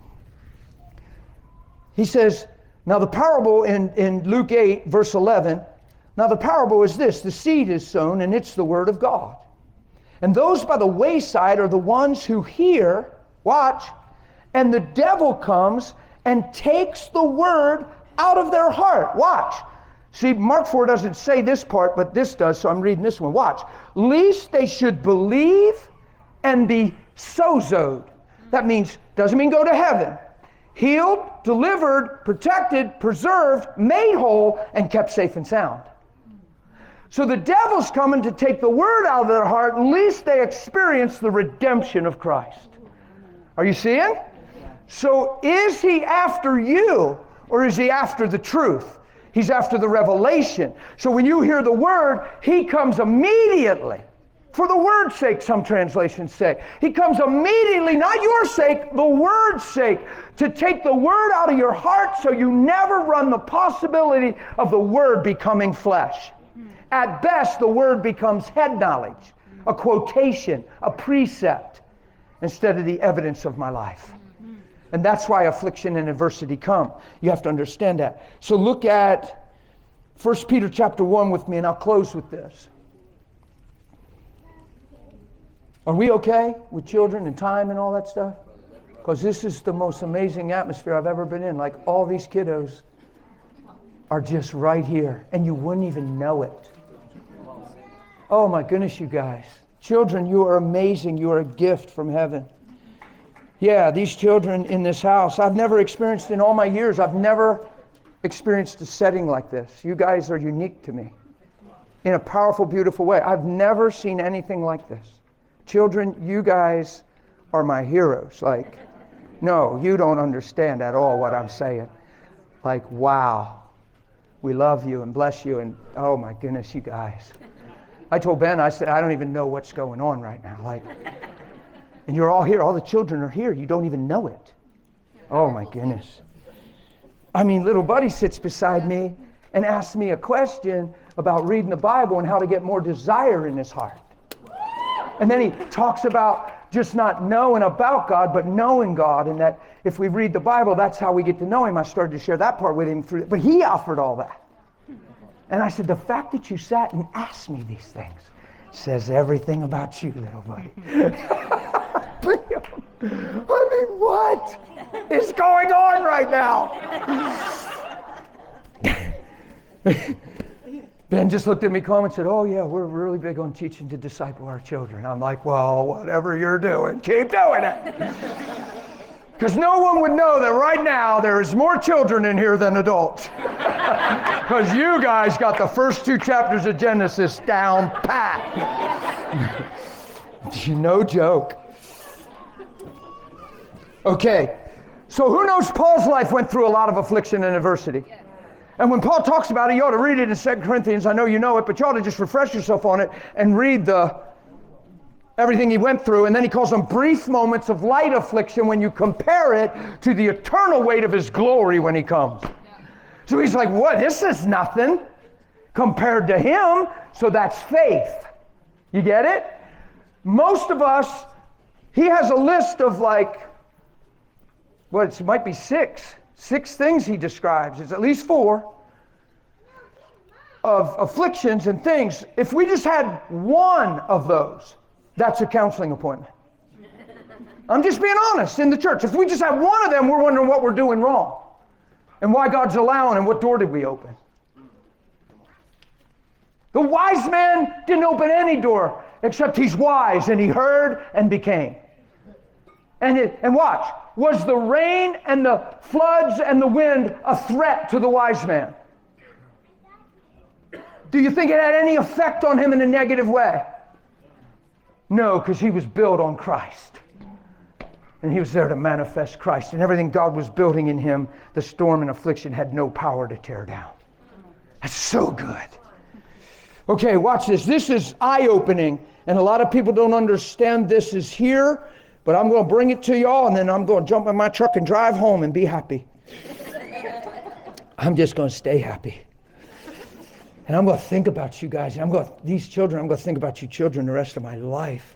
He says, now the parable in Luke 8, verse 11, now the parable is this: the seed is sown and it's the word of God. And those by the wayside are the ones who hear, watch, and the devil comes and takes the word out of their heart. Watch. See, Mark 4 doesn't say this part, but this does, so I'm reading this one. Watch. Lest they should believe and be sozoed. That means, doesn't mean go to heaven. Healed, delivered, protected, preserved, made whole, and kept safe and sound. So the devil's coming to take the word out of their heart, lest they experience the redemption of Christ. Are you seeing? So is he after you, or is he after the truth? He's after the revelation. So when you hear the word, he comes immediately. For the word's sake, some translations say. He comes immediately, not your sake, the word's sake, to take the word out of your heart so you never run the possibility of the word becoming flesh. At best, the word becomes head knowledge, a quotation, a precept, instead of the evidence of my life. And that's why affliction and adversity come. You have to understand that. So look at 1 Peter chapter 1 with me, and I'll close with this. Are we okay with children and time and all that stuff? Because this is the most amazing atmosphere I've ever been in. Like, all these kiddos are just right here, and you wouldn't even know it. Oh my goodness, you guys. Children, you are amazing. You are a gift from heaven. Yeah, these children in this house, I've never experienced in all my years, I've never experienced a setting like this. You guys are unique to me in a powerful, beautiful way. I've never seen anything like this. Children, you guys are my heroes. Like, no, you don't understand at all what I'm saying. Like, wow, we love you and bless you, and oh my goodness, you guys. I told Ben, I said, I don't even know what's going on right now. Like, and you're all here, all the children are here, you don't even know it. Oh my goodness. I mean, little buddy sits beside me and asks me a question about reading the Bible and how to get more desire in his heart. And then he talks about just not knowing about God, but knowing God, and that if we read the Bible, that's how we get to know him. I started to share that part with him, but he offered all that. And I said, the fact that you sat and asked me these things says everything about you, little buddy. I mean, what is going on right now? Ben just looked at me calm and said, oh yeah, we're really big on teaching to disciple our children. I'm like, well, whatever you're doing, keep doing it. Because no one would know that right now there is more children in here than adults. Because you guys got the first 2 chapters of Genesis down pat. No joke. Okay, so who knows Paul's life went through a lot of affliction and adversity. And when Paul talks about it, you ought to read it in 2 Corinthians. I know you know it, but you ought to just refresh yourself on it and read everything he went through. And then he calls them brief moments of light affliction when you compare it to the eternal weight of his glory when he comes. So he's like, what? This is nothing compared to him. So that's faith. You get it? Most of us, he has a list of like, it might be 6 things he describes. It's at least 4 of afflictions and things. If we just had one of those, that's a counseling appointment. I'm just being honest in the church. If we just had one of them, we're wondering what we're doing wrong and why God's allowing and what door did we open. The wise man didn't open any door except he's wise and he heard and became. And watch, was the rain and the floods and the wind a threat to the wise man? Do you think it had any effect on him in a negative way? No, because he was built on Christ. And he was there to manifest Christ. And everything God was building in him, the storm and affliction had no power to tear down. That's so good. Okay, watch this. This is eye-opening. And a lot of people don't understand this is here. But I'm going to bring it to y'all, and then I'm going to jump in my truck and drive home and be happy. I'm just going to stay happy. And I'm going to think about you guys. These children, I'm going to think about you children the rest of my life.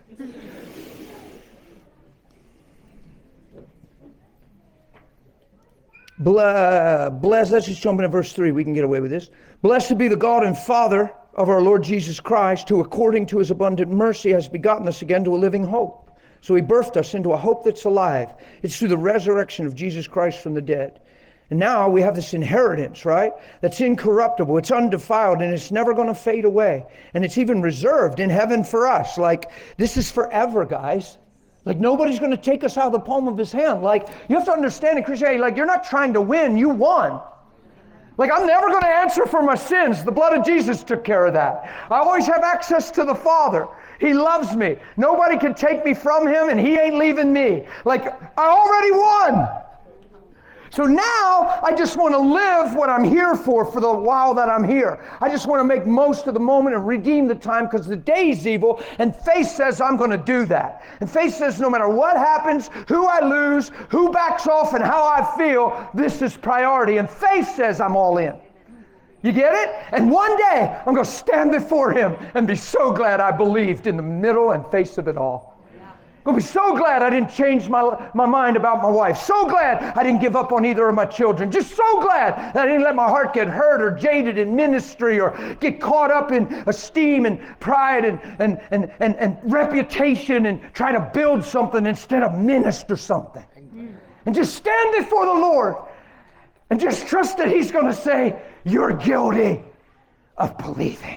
Bless, let's just jump into verse 3. We can get away with this. Blessed be the God and Father of our Lord Jesus Christ, who according to his abundant mercy has begotten us again to a living hope. So he birthed us into a hope that's alive. It's through the resurrection of Jesus Christ from the dead. And now we have this inheritance, right? That's incorruptible, it's undefiled, and it's never going to fade away. And it's even reserved in heaven for us. Like, this is forever, guys. Like, nobody's going to take us out of the palm of his hand. Like, you have to understand in Christianity, like, you're not trying to win, you won. Like, I'm never going to answer for my sins. The blood of Jesus took care of that. I always have access to the Father. He loves me. Nobody can take me from him, and he ain't leaving me. Like, I already won. So now I just want to live what I'm here for the while that I'm here. I just want to make most of the moment and redeem the time because the day's evil, and faith says I'm going to do that. And faith says no matter what happens, who I lose, who backs off, and how I feel, this is priority. And faith says I'm all in. You get it? And one day I'm going to stand before him and be so glad I believed in the middle and face of it all. I'm going to be so glad I didn't change my mind about my wife. So glad I didn't give up on either of my children. Just so glad that I didn't let my heart get hurt or jaded in ministry or get caught up in esteem and pride and reputation and try to build something instead of minister something. And just stand before the Lord and just trust that he's going to say, you're guilty of believing.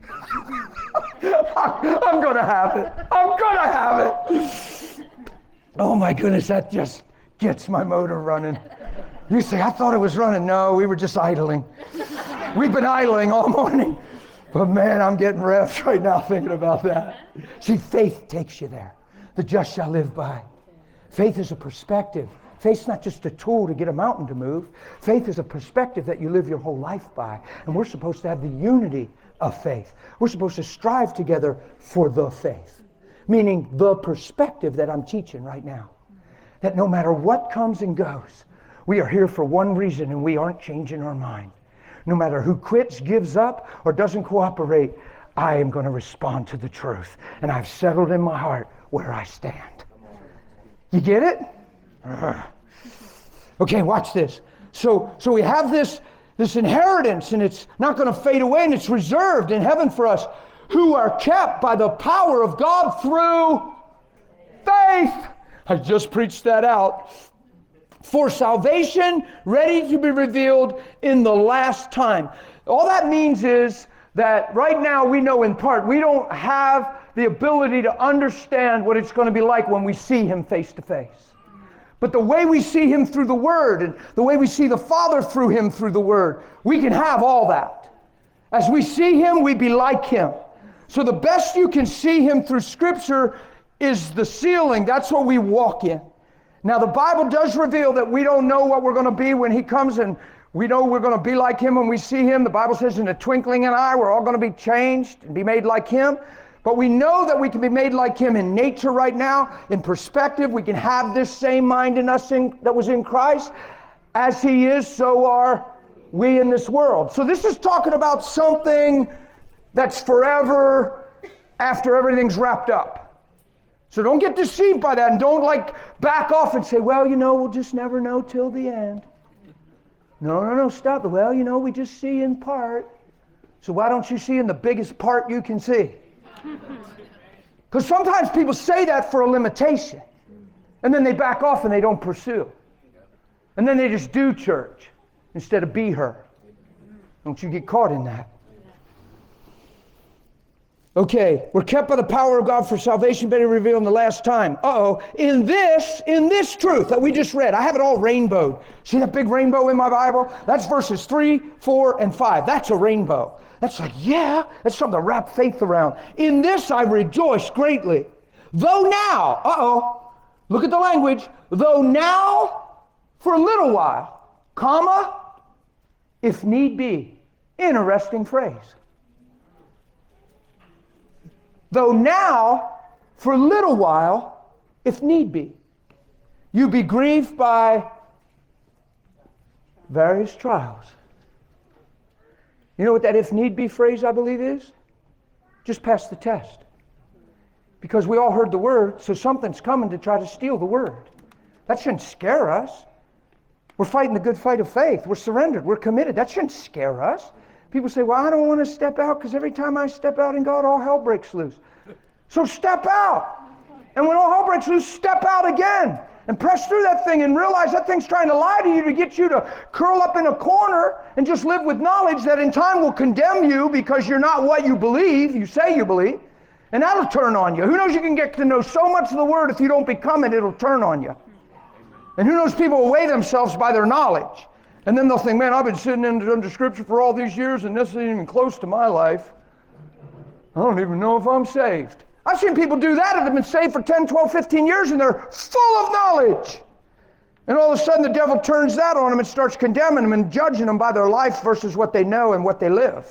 I'm going to have it. I'm going to have it. Oh my goodness, that just gets my motor running. You say, I thought it was running. No, we were just idling. We've been idling all morning. But man, I'm getting revved right now thinking about that. See, faith takes you there. The just shall live by. Faith is a perspective. Faith's not just a tool to get a mountain to move. Faith is a perspective that you live your whole life by. And we're supposed to have the unity of faith. We're supposed to strive together for the faith, meaning the perspective that I'm teaching right now. That no matter what comes and goes, we are here for one reason and we aren't changing our mind. No matter who quits, gives up, or doesn't cooperate, I am going to respond to the truth. And I've settled in my heart where I stand. You get it? Okay, watch this. So we have this inheritance, and it's not going to fade away, and it's reserved in heaven for us who are kept by the power of God through faith. I just preached that out. For salvation ready to be revealed in the last time. All that means is that right now we know in part. We don't have the ability to understand what it's going to be like when we see him face to face. But the way we see him through the Word and the way we see the Father through him through the Word, we can have all that. As we see him, we be like him. So the best you can see him through Scripture is the ceiling. That's what we walk in. Now the Bible does reveal that we don't know what we're going to be when he comes, and we know we're going to be like him when we see him. The Bible says in a twinkling of an eye, we're all going to be changed and be made like him. But we know that we can be made like him in nature right now, in perspective. We can have this same mind in us that was in Christ. As he is, so are we in this world. So this is talking about something that's forever after everything's wrapped up. So don't get deceived by that, and don't back off and say, well, we'll just never know till the end. No, stop it. Well, we just see in part. So why don't you see in the biggest part you can see? Because sometimes people say that for a limitation, and then they back off and they don't pursue, and then they just do church instead of be her. Don't you get caught in that. Okay, we're kept by the power of God for salvation being revealed in the last time. In this truth that we just read, I have it all rainbowed. See that big rainbow in my Bible? That's verses 3, 4, and 5. That's a rainbow. That's that's something to wrap faith around. In this I rejoice greatly. Though now, look at the language. Though now, for a little while, if need be. Interesting phrase. Though now, for a little while, if need be. You be grieved by various trials. You know what that if need be phrase I believe is? Just pass the test. Because we all heard the word, so something's coming to try to steal the word. That shouldn't scare us. We're fighting the good fight of faith. We're surrendered. We're committed. That shouldn't scare us. People say, well, I don't want to step out because every time I step out in God, all hell breaks loose. So step out. And when all hell breaks loose, step out again. And press through that thing and realize that thing's trying to lie to you to get you to curl up in a corner and just live with knowledge that in time will condemn you because you're not what you believe, you say you believe, and that'll turn on you. Who knows, you can get to know so much of the word, if you don't become it, it'll turn on you. And who knows, people will weigh themselves by their knowledge. And then they'll think, man, I've been sitting under Scripture for all these years and this isn't even close to my life. I don't even know if I'm saved. I've seen people do that and have been saved for 10, 12, 15 years and they're full of knowledge. And all of a sudden the devil turns that on them and starts condemning them and judging them by their life versus what they know and what they live.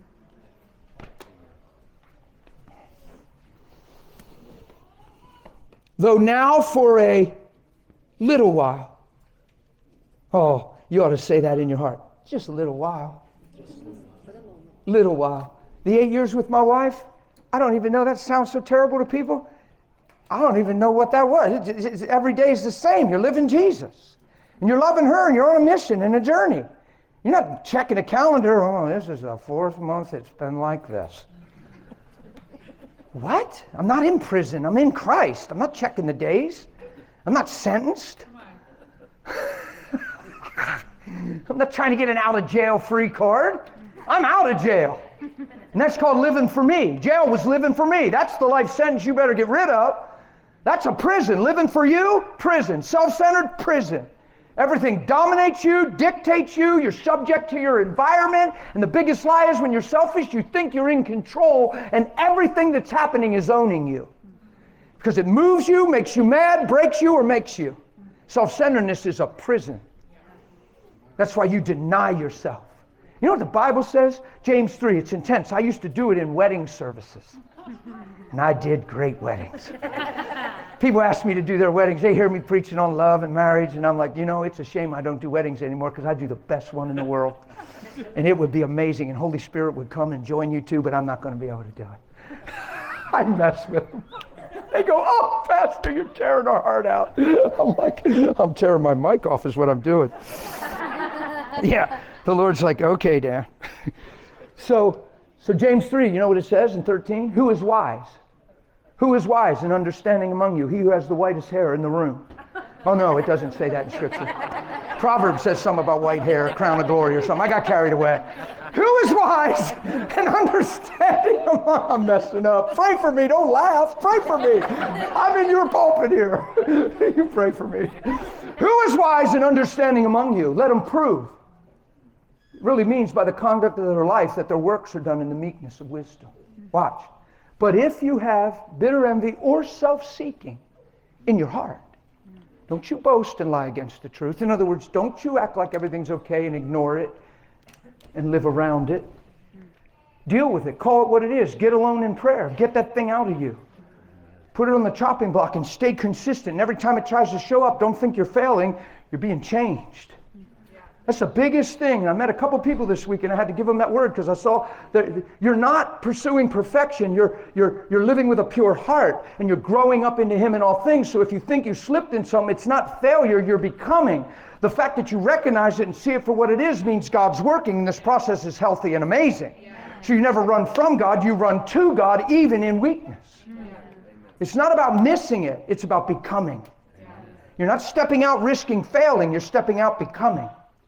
Though now for a little while. Oh, you ought to say that in your heart. Just a little while. Little while. The 8 years with my wife, I don't even know, that sounds so terrible to people. I don't even know what that was. Every day is the same. You're living Jesus. And you're loving her and you're on a mission and a journey. You're not checking a calendar. Oh, this is the 4th month it's been like this. What? I'm not in prison. I'm in Christ. I'm not checking the days. I'm not sentenced. I'm not trying to get an out of jail free card. I'm out of jail. And that's called living for me. Jail was living for me. That's the life sentence you better get rid of. That's a prison. Living for you, prison. Self-centered, prison. Everything dominates you, dictates you, you're subject to your environment, and the biggest lie is when you're selfish, you think you're in control, and everything that's happening is owning you. Because it moves you, makes you mad, breaks you, or makes you. Self-centeredness is a prison. That's why you deny yourself. You know what the Bible says? James 3, it's intense. I used to do it in wedding services. And I did great weddings. People ask me to do their weddings. They hear me preaching on love and marriage, and I'm like, you know, it's a shame I don't do weddings anymore because I do the best one in the world. And it would be amazing, and Holy Spirit would come and join you too, but I'm not going to be able to do it. I mess with them. They go, oh, Pastor, you're tearing our heart out. I'm like, I'm tearing my mic off is what I'm doing. Yeah, the Lord's like, okay, Dan. So James 3, you know what it says in 13? Who is wise? Who is wise and understanding among you? He who has the whitest hair in the room. Oh no, it doesn't say that in Scripture. Proverbs says something about white hair, a crown of glory or something. I got carried away. Who is wise and understanding among... I'm messing up. Pray for me, don't laugh. Pray for me. I'm in your pulpit here. You pray for me. Who is wise and understanding among you? Let him prove. It really means by the conduct of their life that their works are done in the meekness of wisdom. Watch. But if you have bitter envy or self-seeking in your heart, don't you boast and lie against the truth. In other words, don't you act like everything's okay and ignore it and live around it. Deal with it. Call it what it is. Get alone in prayer. Get that thing out of you. Put it on the chopping block and stay consistent. And every time it tries to show up, don't think you're failing. You're being changed. That's the biggest thing. I met a couple people this week and I had to give them that word because I saw that you're not pursuing perfection. You're living with a pure heart and you're growing up into Him in all things. So if you think you slipped in something, it's not failure, you're becoming. The fact that you recognize it and see it for what it is means God's working and this process is healthy and amazing. So you never run from God, you run to God even in weakness. It's not about missing it, it's about becoming. You're not stepping out risking failing, you're stepping out becoming.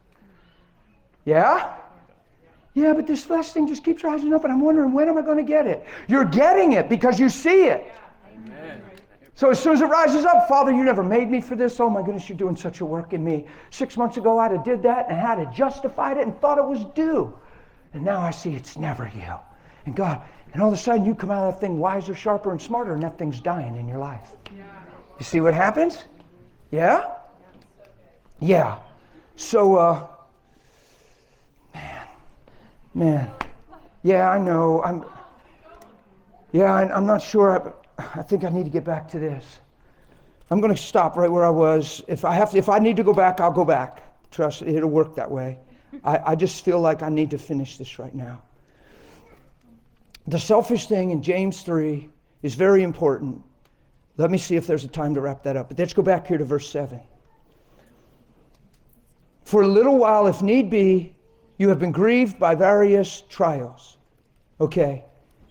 Yeah? Yeah, but this flesh thing just keeps rising up and I'm wondering, when am I going to get it? You're getting it because you see it. Amen. So as soon as it rises up, Father, you never made me for this. Oh my goodness, you're doing such a work in me. 6 months ago, I'd have did that and had it justified it and thought it was due. And now I see it's never you. And God, and all of a sudden you come out of that thing wiser, sharper, and smarter, and that thing's dying in your life. Yeah. You see what happens? Yeah? Yeah. So, Man, yeah, I know. I'm not sure. I think I need to get back to this. I'm going to stop right where I was. If I need to go back, I'll go back. Trust, it'll work that way. I just feel like I need to finish this right now. The selfish thing in James 3 is very important. Let me see if there's a time to wrap that up. But let's go back here to verse 7. For a little while, if need be, you have been grieved by various trials. Okay.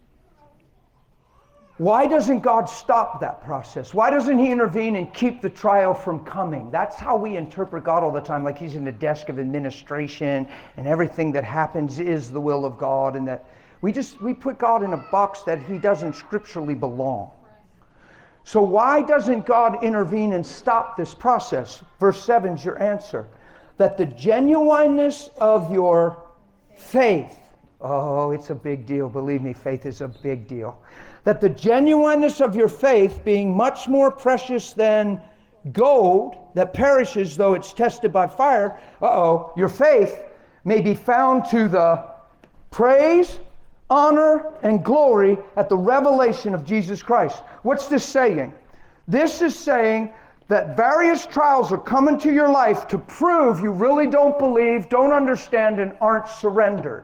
Why doesn't God stop that process? Why doesn't He intervene and keep the trial from coming? That's how we interpret God all the time, like He's in the desk of administration and everything that happens is the will of God, and that we put God in a box that He doesn't scripturally belong. So why doesn't God intervene and stop this process? Verse 7 is your answer. That the genuineness of your faith, oh, it's a big deal. Believe me, faith is a big deal. That the genuineness of your faith, being much more precious than gold that perishes though it's tested by fire, your faith may be found to the praise, honor, and glory at the revelation of Jesus Christ. What's this saying? This is saying that various trials are coming to your life to prove you really don't believe, don't understand, and aren't surrendered.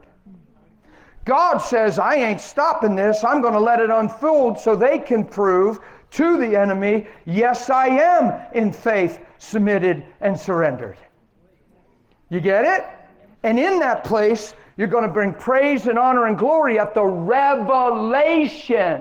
God says, I ain't stopping this. I'm going to let it unfold so they can prove to the enemy, yes, I am in faith, submitted, and surrendered. You get it? And in that place, you're going to bring praise and honor and glory at the revelation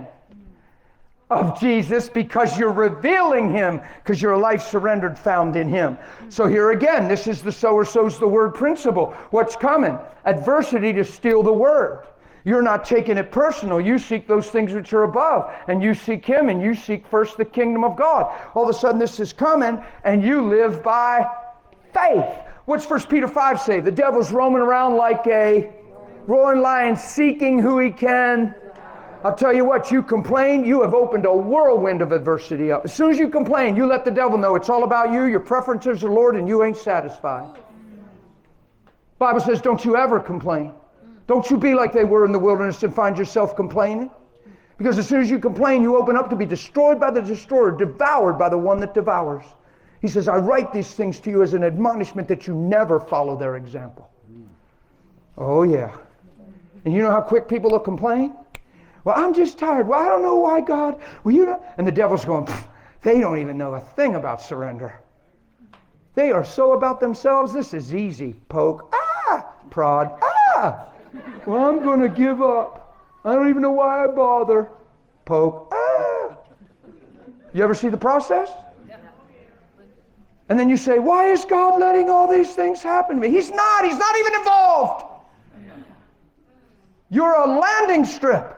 of Jesus, because you're revealing him, because your life surrendered found in him. So here again, this is the sower sows the word principle. What's coming? Adversity to steal the word. You're not taking it personal. You seek those things which are above, and you seek him, and you seek first the kingdom of God. All of a sudden this is coming, and you live by faith. What's 1 Peter 5 say? The devil's roaming around like a roaring lion, seeking who he can. I'll tell you what, you complain, you have opened a whirlwind of adversity up. As soon as you complain, you let the devil know it's all about you, your preferences are Lord, and you ain't satisfied. Bible says, don't you ever complain. Don't you be like they were in the wilderness and find yourself complaining. Because as soon as you complain, you open up to be destroyed by the destroyer, devoured by the one that devours. He says, I write these things to you as an admonishment that you never follow their example. Oh yeah. And you know how quick people will complain? Well, I'm just tired. Well, I don't know why, God. Well, you know. And the devil's going, they don't even know a thing about surrender. They are so about themselves. This is easy. Poke. Prod. Well, I'm going to give up. I don't even know why I bother. Poke. You ever see the process? And then you say, why is God letting all these things happen to me? He's not even involved. You're a landing strip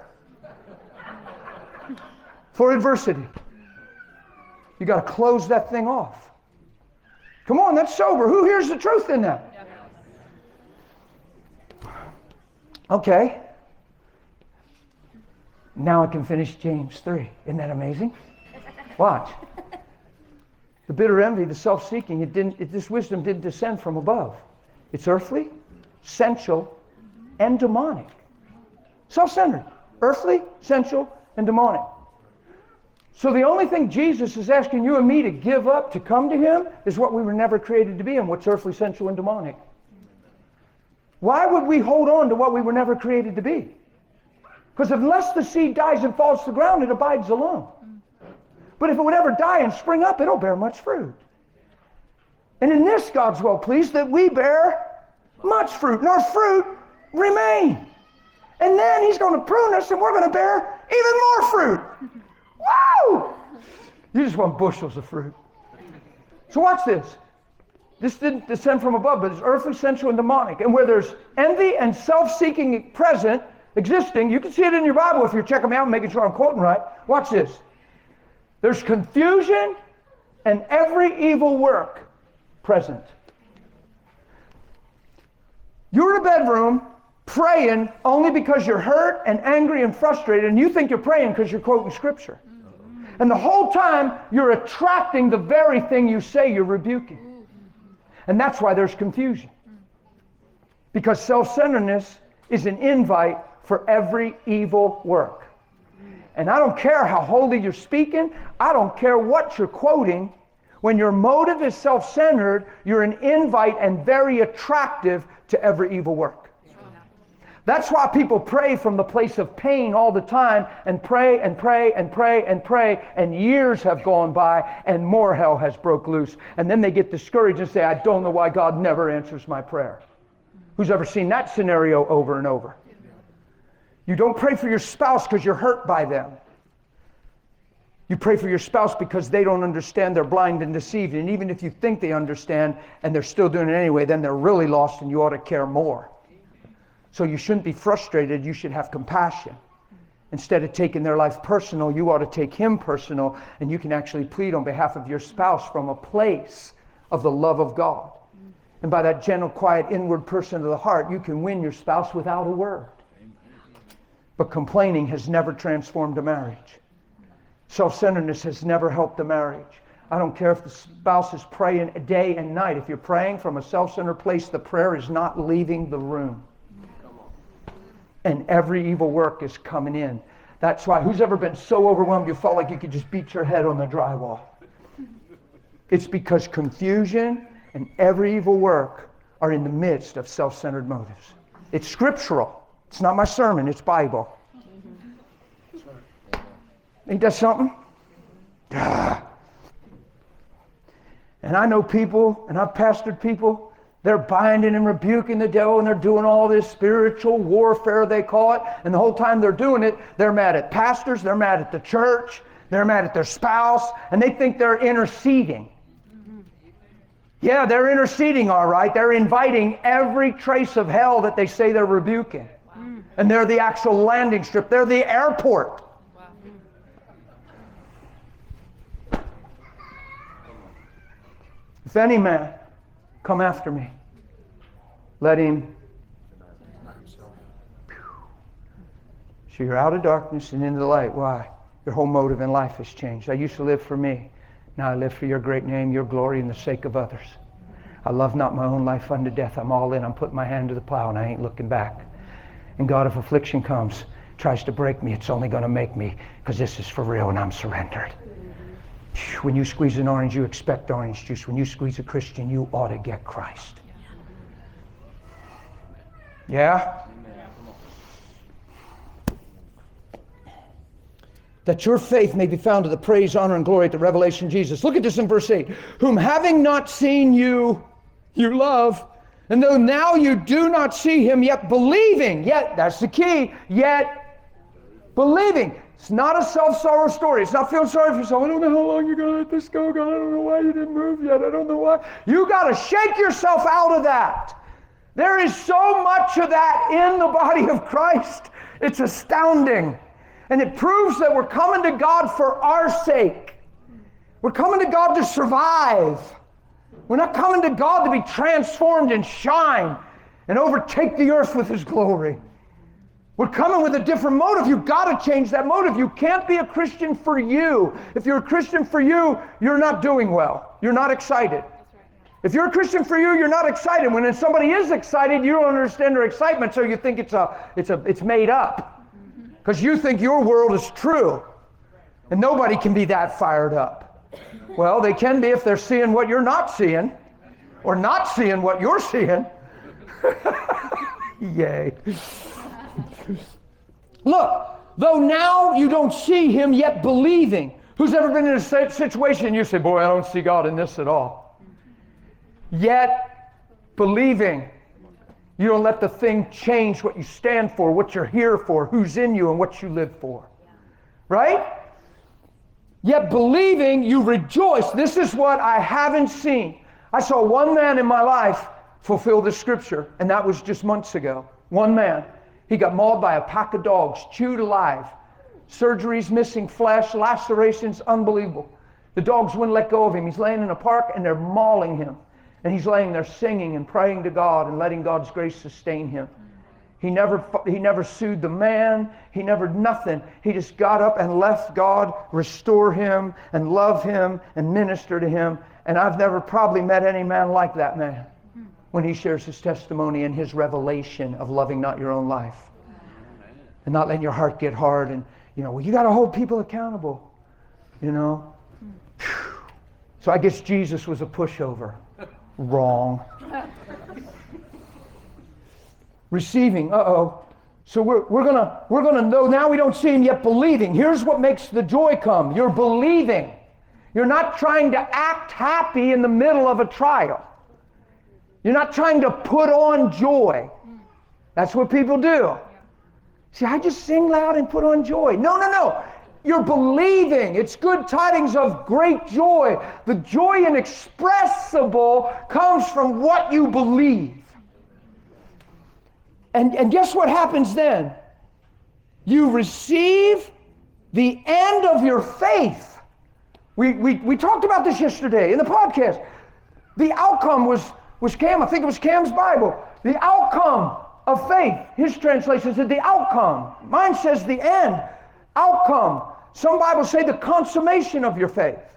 for adversity. You got to close that thing off. Come on, that's sober. Who hears the truth in that? Okay. Now I can finish James 3. Isn't that amazing? Watch. The bitter envy, the self-seeking, this wisdom didn't descend from above. It's earthly, sensual, and demonic. Self-centered. Earthly, sensual, and demonic. So the only thing Jesus is asking you and me to give up to come to him is what we were never created to be, and what's earthly, sensual, and demonic. Why would we hold on to what we were never created to be? Because unless the seed dies and falls to the ground, it abides alone. But if it would ever die and spring up, it'll bear much fruit. And in this, God's well pleased that we bear much fruit, and our fruit remain. And then he's going to prune us, and we're going to bear even more fruit. Woo! You just want bushels of fruit. So watch this. This didn't descend from above, but it's earthly, sensual, and demonic. And where there's envy and self-seeking present, existing, you can see it in your Bible if you're checking me out and making sure I'm quoting right. Watch this. There's confusion and every evil work present. You're in a bedroom praying only because you're hurt and angry and frustrated, and you think you're praying because you're quoting scripture. And the whole time you're attracting the very thing you say you're rebuking. And that's why there's confusion. Because self-centeredness is an invite for every evil work. And I don't care how holy you're speaking. I don't care what you're quoting. When your motive is self-centered, you're an invite and very attractive to every evil work. That's why people pray from the place of pain all the time, and pray and pray and pray and pray, and years have gone by and more hell has broke loose. And then they get discouraged and say, I don't know why God never answers my prayer. Who's ever seen that scenario over and over? You don't pray for your spouse because you're hurt by them. You pray for your spouse because they don't understand, they're blind and deceived. And even if you think they understand and they're still doing it anyway, then they're really lost and you ought to care more. So you shouldn't be frustrated, you should have compassion. Instead of taking their life personal, you ought to take him personal, and you can actually plead on behalf of your spouse from a place of the love of God. And by that gentle, quiet, inward person of the heart, you can win your spouse without a word. But complaining has never transformed a marriage. Self-centeredness has never helped a marriage. I don't care if the spouse is praying day and night. If you're praying from a self-centered place, the prayer is not leaving the room. And every evil work is coming in. That's why, who's ever been so overwhelmed you felt like you could just beat your head on the drywall? It's because confusion and every evil work are in the midst of self-centered motives. It's scriptural. It's not my sermon, it's Bible. Ain't that something? And I know people, and I've pastored people, they're binding and rebuking the devil, and they're doing all this spiritual warfare, they call it, and the whole time they're doing it, they're mad at pastors, they're mad at the church, they're mad at their spouse, and they think they're interceding. Yeah, they're interceding, all right. They're inviting every trace of hell that they say they're rebuking. And they're the actual landing strip. They're the airport. If any man come after me, let him. So you're out of darkness and into the light. Why? Your whole motive in life has changed. I used to live for me. Now I live for your great name, your glory, and the sake of others. I love not my own life unto death. I'm all in. I'm putting my hand to the plow and I ain't looking back. And God, if affliction comes, tries to break me, it's only going to make me, because this is for real and I'm surrendered. When you squeeze an orange, you expect orange juice. When you squeeze a Christian, you ought to get Christ. Yeah? That your faith may be found to the praise, honor, and glory at the revelation of Jesus. Look at this in verse 8. Whom having not seen you love, and though now you do not see him, yet believing, yet, that's the key, yet believing. It's not a self-sorrow story. It's not feeling sorry for yourself. I don't know how long you're going to let this go, God. I don't know why you didn't move yet. I don't know why. You got to shake yourself out of that. There is so much of that in the body of Christ. It's astounding. And it proves that we're coming to God for our sake. We're coming to God to survive. We're not coming to God to be transformed and shine and overtake the earth with His glory. We're coming with a different motive. You've got to change that motive. You can't be a Christian for you. If you're a Christian for you, you're not doing well. You're not excited. If you're a Christian for you, you're not excited. When somebody is excited, you don't understand their excitement, so you think it's made up. Because you think your world is true. And nobody can be that fired up. Well, they can be if they're seeing what you're not seeing, or not seeing what you're seeing. Yay. Look, though now you don't see him, yet believing. Who's ever been in a situation and you say, boy, I don't see God in this at all. Yet believing. You don't let the thing change what you stand for, what you're here for, who's in you, and what you live for. Right? Yet believing, you rejoice. This is what I haven't seen. I saw one man in my life fulfill the scripture, and that was just months ago. One man. He got mauled by a pack of dogs, chewed alive. Surgeries, missing flesh, lacerations, unbelievable. The dogs wouldn't let go of him. He's laying in a park and they're mauling him. And he's laying there singing and praying to God and letting God's grace sustain him. He never sued the man. He never nothing. He just got up and left God restore him and love him and minister to him. And I've never probably met any man like that man when he shares his testimony and his revelation of loving not your own life. And not letting your heart get hard and, well, you got to hold people accountable, So I guess Jesus was a pushover. Wrong. Receiving, So we're gonna know now we don't see him yet believing. Here's what makes the joy come. You're believing. You're not trying to act happy in the middle of a trial. You're not trying to put on joy. That's what people do. See, I just sing loud and put on joy. No. You're believing. It's good tidings of great joy. The joy inexpressible comes from what you believe. And guess what happens then? You receive the end of your faith. We talked about this yesterday in the podcast. The outcome was Cam. I think it was Cam's Bible. The outcome of faith. His translation said the outcome. Mine says the end. Outcome. Some Bibles say the consummation of your faith.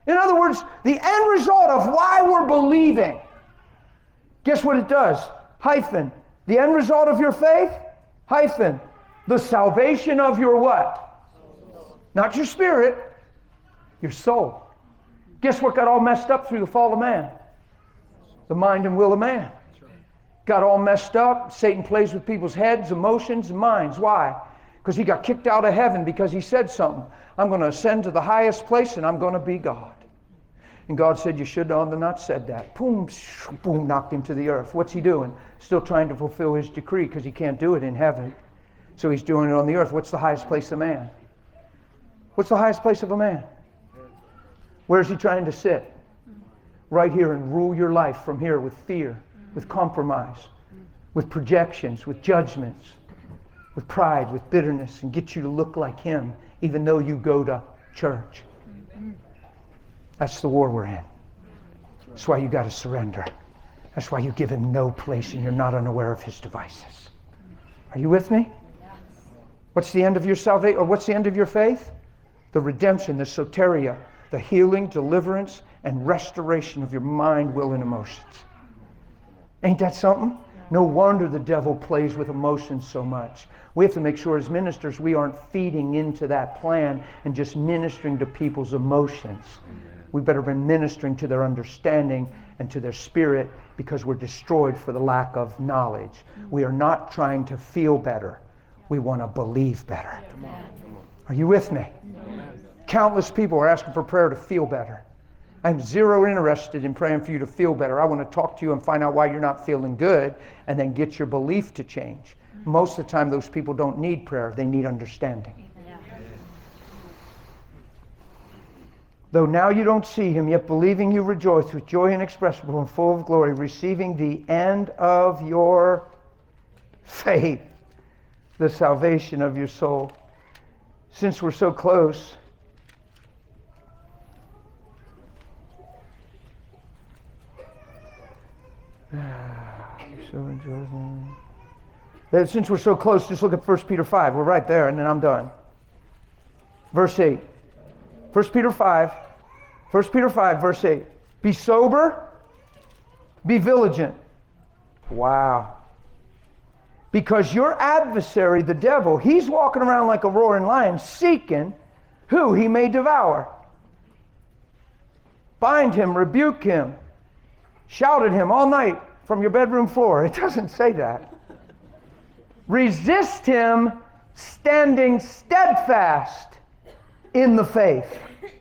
In other words, the end result of why we're believing. Guess what it does? Hyphen. The end result of your faith? Hyphen. The salvation of your what? Not your spirit, your soul. Guess what got all messed up through the fall of man? The mind and will of man. Got all messed up. Satan plays with people's heads, emotions, and minds. Why? Because he got kicked out of heaven because he said something. I'm going to ascend to the highest place and I'm going to be God. And God said, you should have not said that. Boom, boom, knocked him to the earth. What's he doing? Still trying to fulfill his decree because he can't do it in heaven. So he's doing it on the earth. What's the highest place of man? What's the highest place of a man? Where's he trying to sit? Right here and rule your life from here with fear, with compromise, with projections, with judgments, with pride, with bitterness, and get you to look like him even though you go to church. That's the war we're in. That's why you got to surrender. That's why you give him no place and you're not unaware of his devices. Are you with me? What's the end of your salvation, or what's the end of your faith? The redemption, the soteria, the healing, deliverance, and restoration of your mind, will, and emotions. Ain't that something? No wonder the devil plays with emotions so much. We have to make sure as ministers we aren't feeding into that plan and just ministering to people's emotions. We better be ministering to their understanding and to their spirit, because we're destroyed for the lack of knowledge. We are not trying to feel better. We want to believe better. Are you with me? Countless people are asking for prayer to feel better. I'm zero interested in praying for you to feel better. I want to talk to you and find out why you're not feeling good and then get your belief to change. Most of the time those people don't need prayer. They need understanding. Though now you don't see him, yet believing you rejoice with joy inexpressible and full of glory, receiving the end of your faith, the salvation of your soul. Since we're so close, since we're so close, just look at 1 Peter 5. We're right there, and then I'm done. Verse 8. 1 Peter 5, verse 8. Be sober, be vigilant. Wow. Because your adversary, the devil, he's walking around like a roaring lion, seeking who he may devour. Bind him, rebuke him, shout at him all night from your bedroom floor. It doesn't say that. Resist him, standing steadfast in the faith.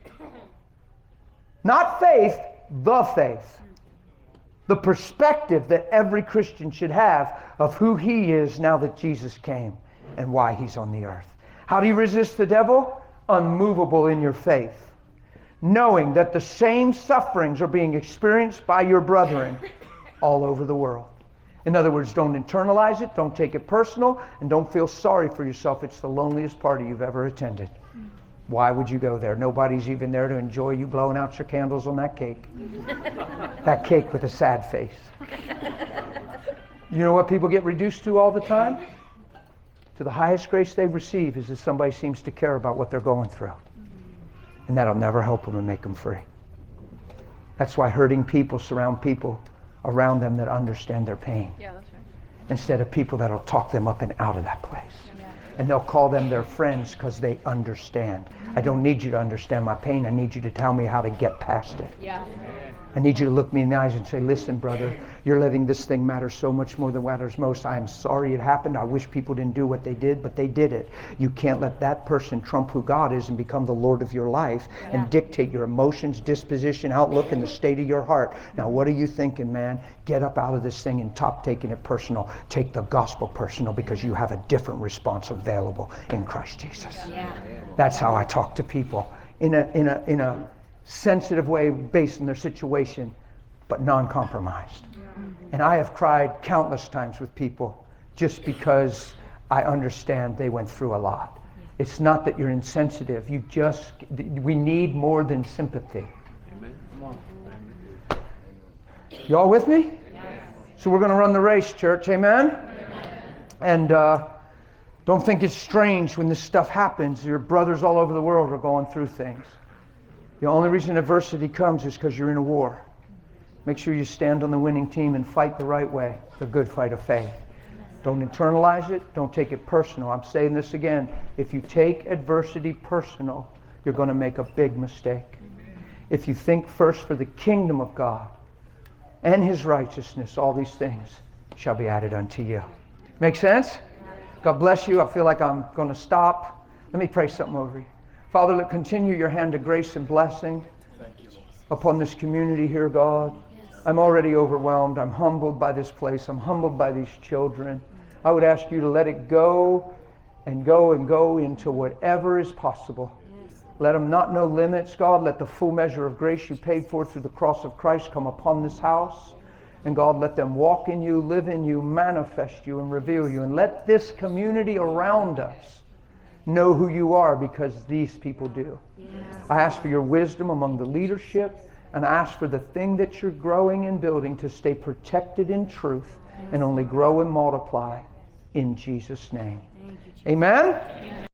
Not faith, the faith. The perspective that every Christian should have of who he is now that Jesus came and why he's on the earth. How do you resist the devil? Unmovable in your faith. Knowing that the same sufferings are being experienced by your brethren all over the world. In other words, don't internalize it, don't take it personal, and don't feel sorry for yourself. It's the loneliest party you've ever attended. Why would you go there? Nobody's even there to enjoy you blowing out your candles on that cake. That cake with a sad face. You know what people get reduced to all the time? To the highest grace they receive is that somebody seems to care about what they're going through. And that'll never help them and make them free. That's why hurting people surround people around them that understand their pain. Yeah, that's right. Instead of people that'll talk them up and out of that place. And they'll call them their friends because they understand. I don't need you to understand my pain. I need you to tell me how to get past it. Yeah. I need you to look me in the eyes and say, listen, brother, you're letting this thing matter so much more than what matters most. I am sorry it happened. I wish people didn't do what they did, but they did it. You can't let that person trump who God is and become the Lord of your life and dictate your emotions, disposition, outlook, and the state of your heart. Now, what are you thinking, man? Get up out of this thing and stop taking it personal. Take the gospel personal, because you have a different response available in Christ Jesus. Yeah. That's how I talk to people in a sensitive way based on their situation, but non-compromised. And I have cried countless times with people just because I understand they went through a lot. It's not that you're insensitive. We need more than sympathy. Y'all with me? So we're going to run the race, church. Amen? And don't think it's strange when this stuff happens. Your brothers all over the world are going through things. The only reason adversity comes is because you're in a war. Make sure you stand on the winning team and fight the right way, the good fight of faith. Don't internalize it. Don't take it personal. I'm saying this again. If you take adversity personal, you're going to make a big mistake. If you think first for the kingdom of God and His righteousness, all these things shall be added unto you. Make sense? God bless you. I feel like I'm going to stop. Let me pray something over you. Father, let continue your hand of grace and blessing upon this community here, God. I'm already overwhelmed. I'm humbled by this place. I'm humbled by these children. I would ask you to let it go and go and go into whatever is possible. Let them not know limits, God. Let the full measure of grace you paid for through the cross of Christ come upon this house. And God, let them walk in you, live in you, manifest you, and reveal you. And let this community around us know who you are, because these people do. I ask for your wisdom among the leadership, and I ask for the thing that you're growing and building to stay protected in truth and only grow and multiply in Jesus' name. Amen?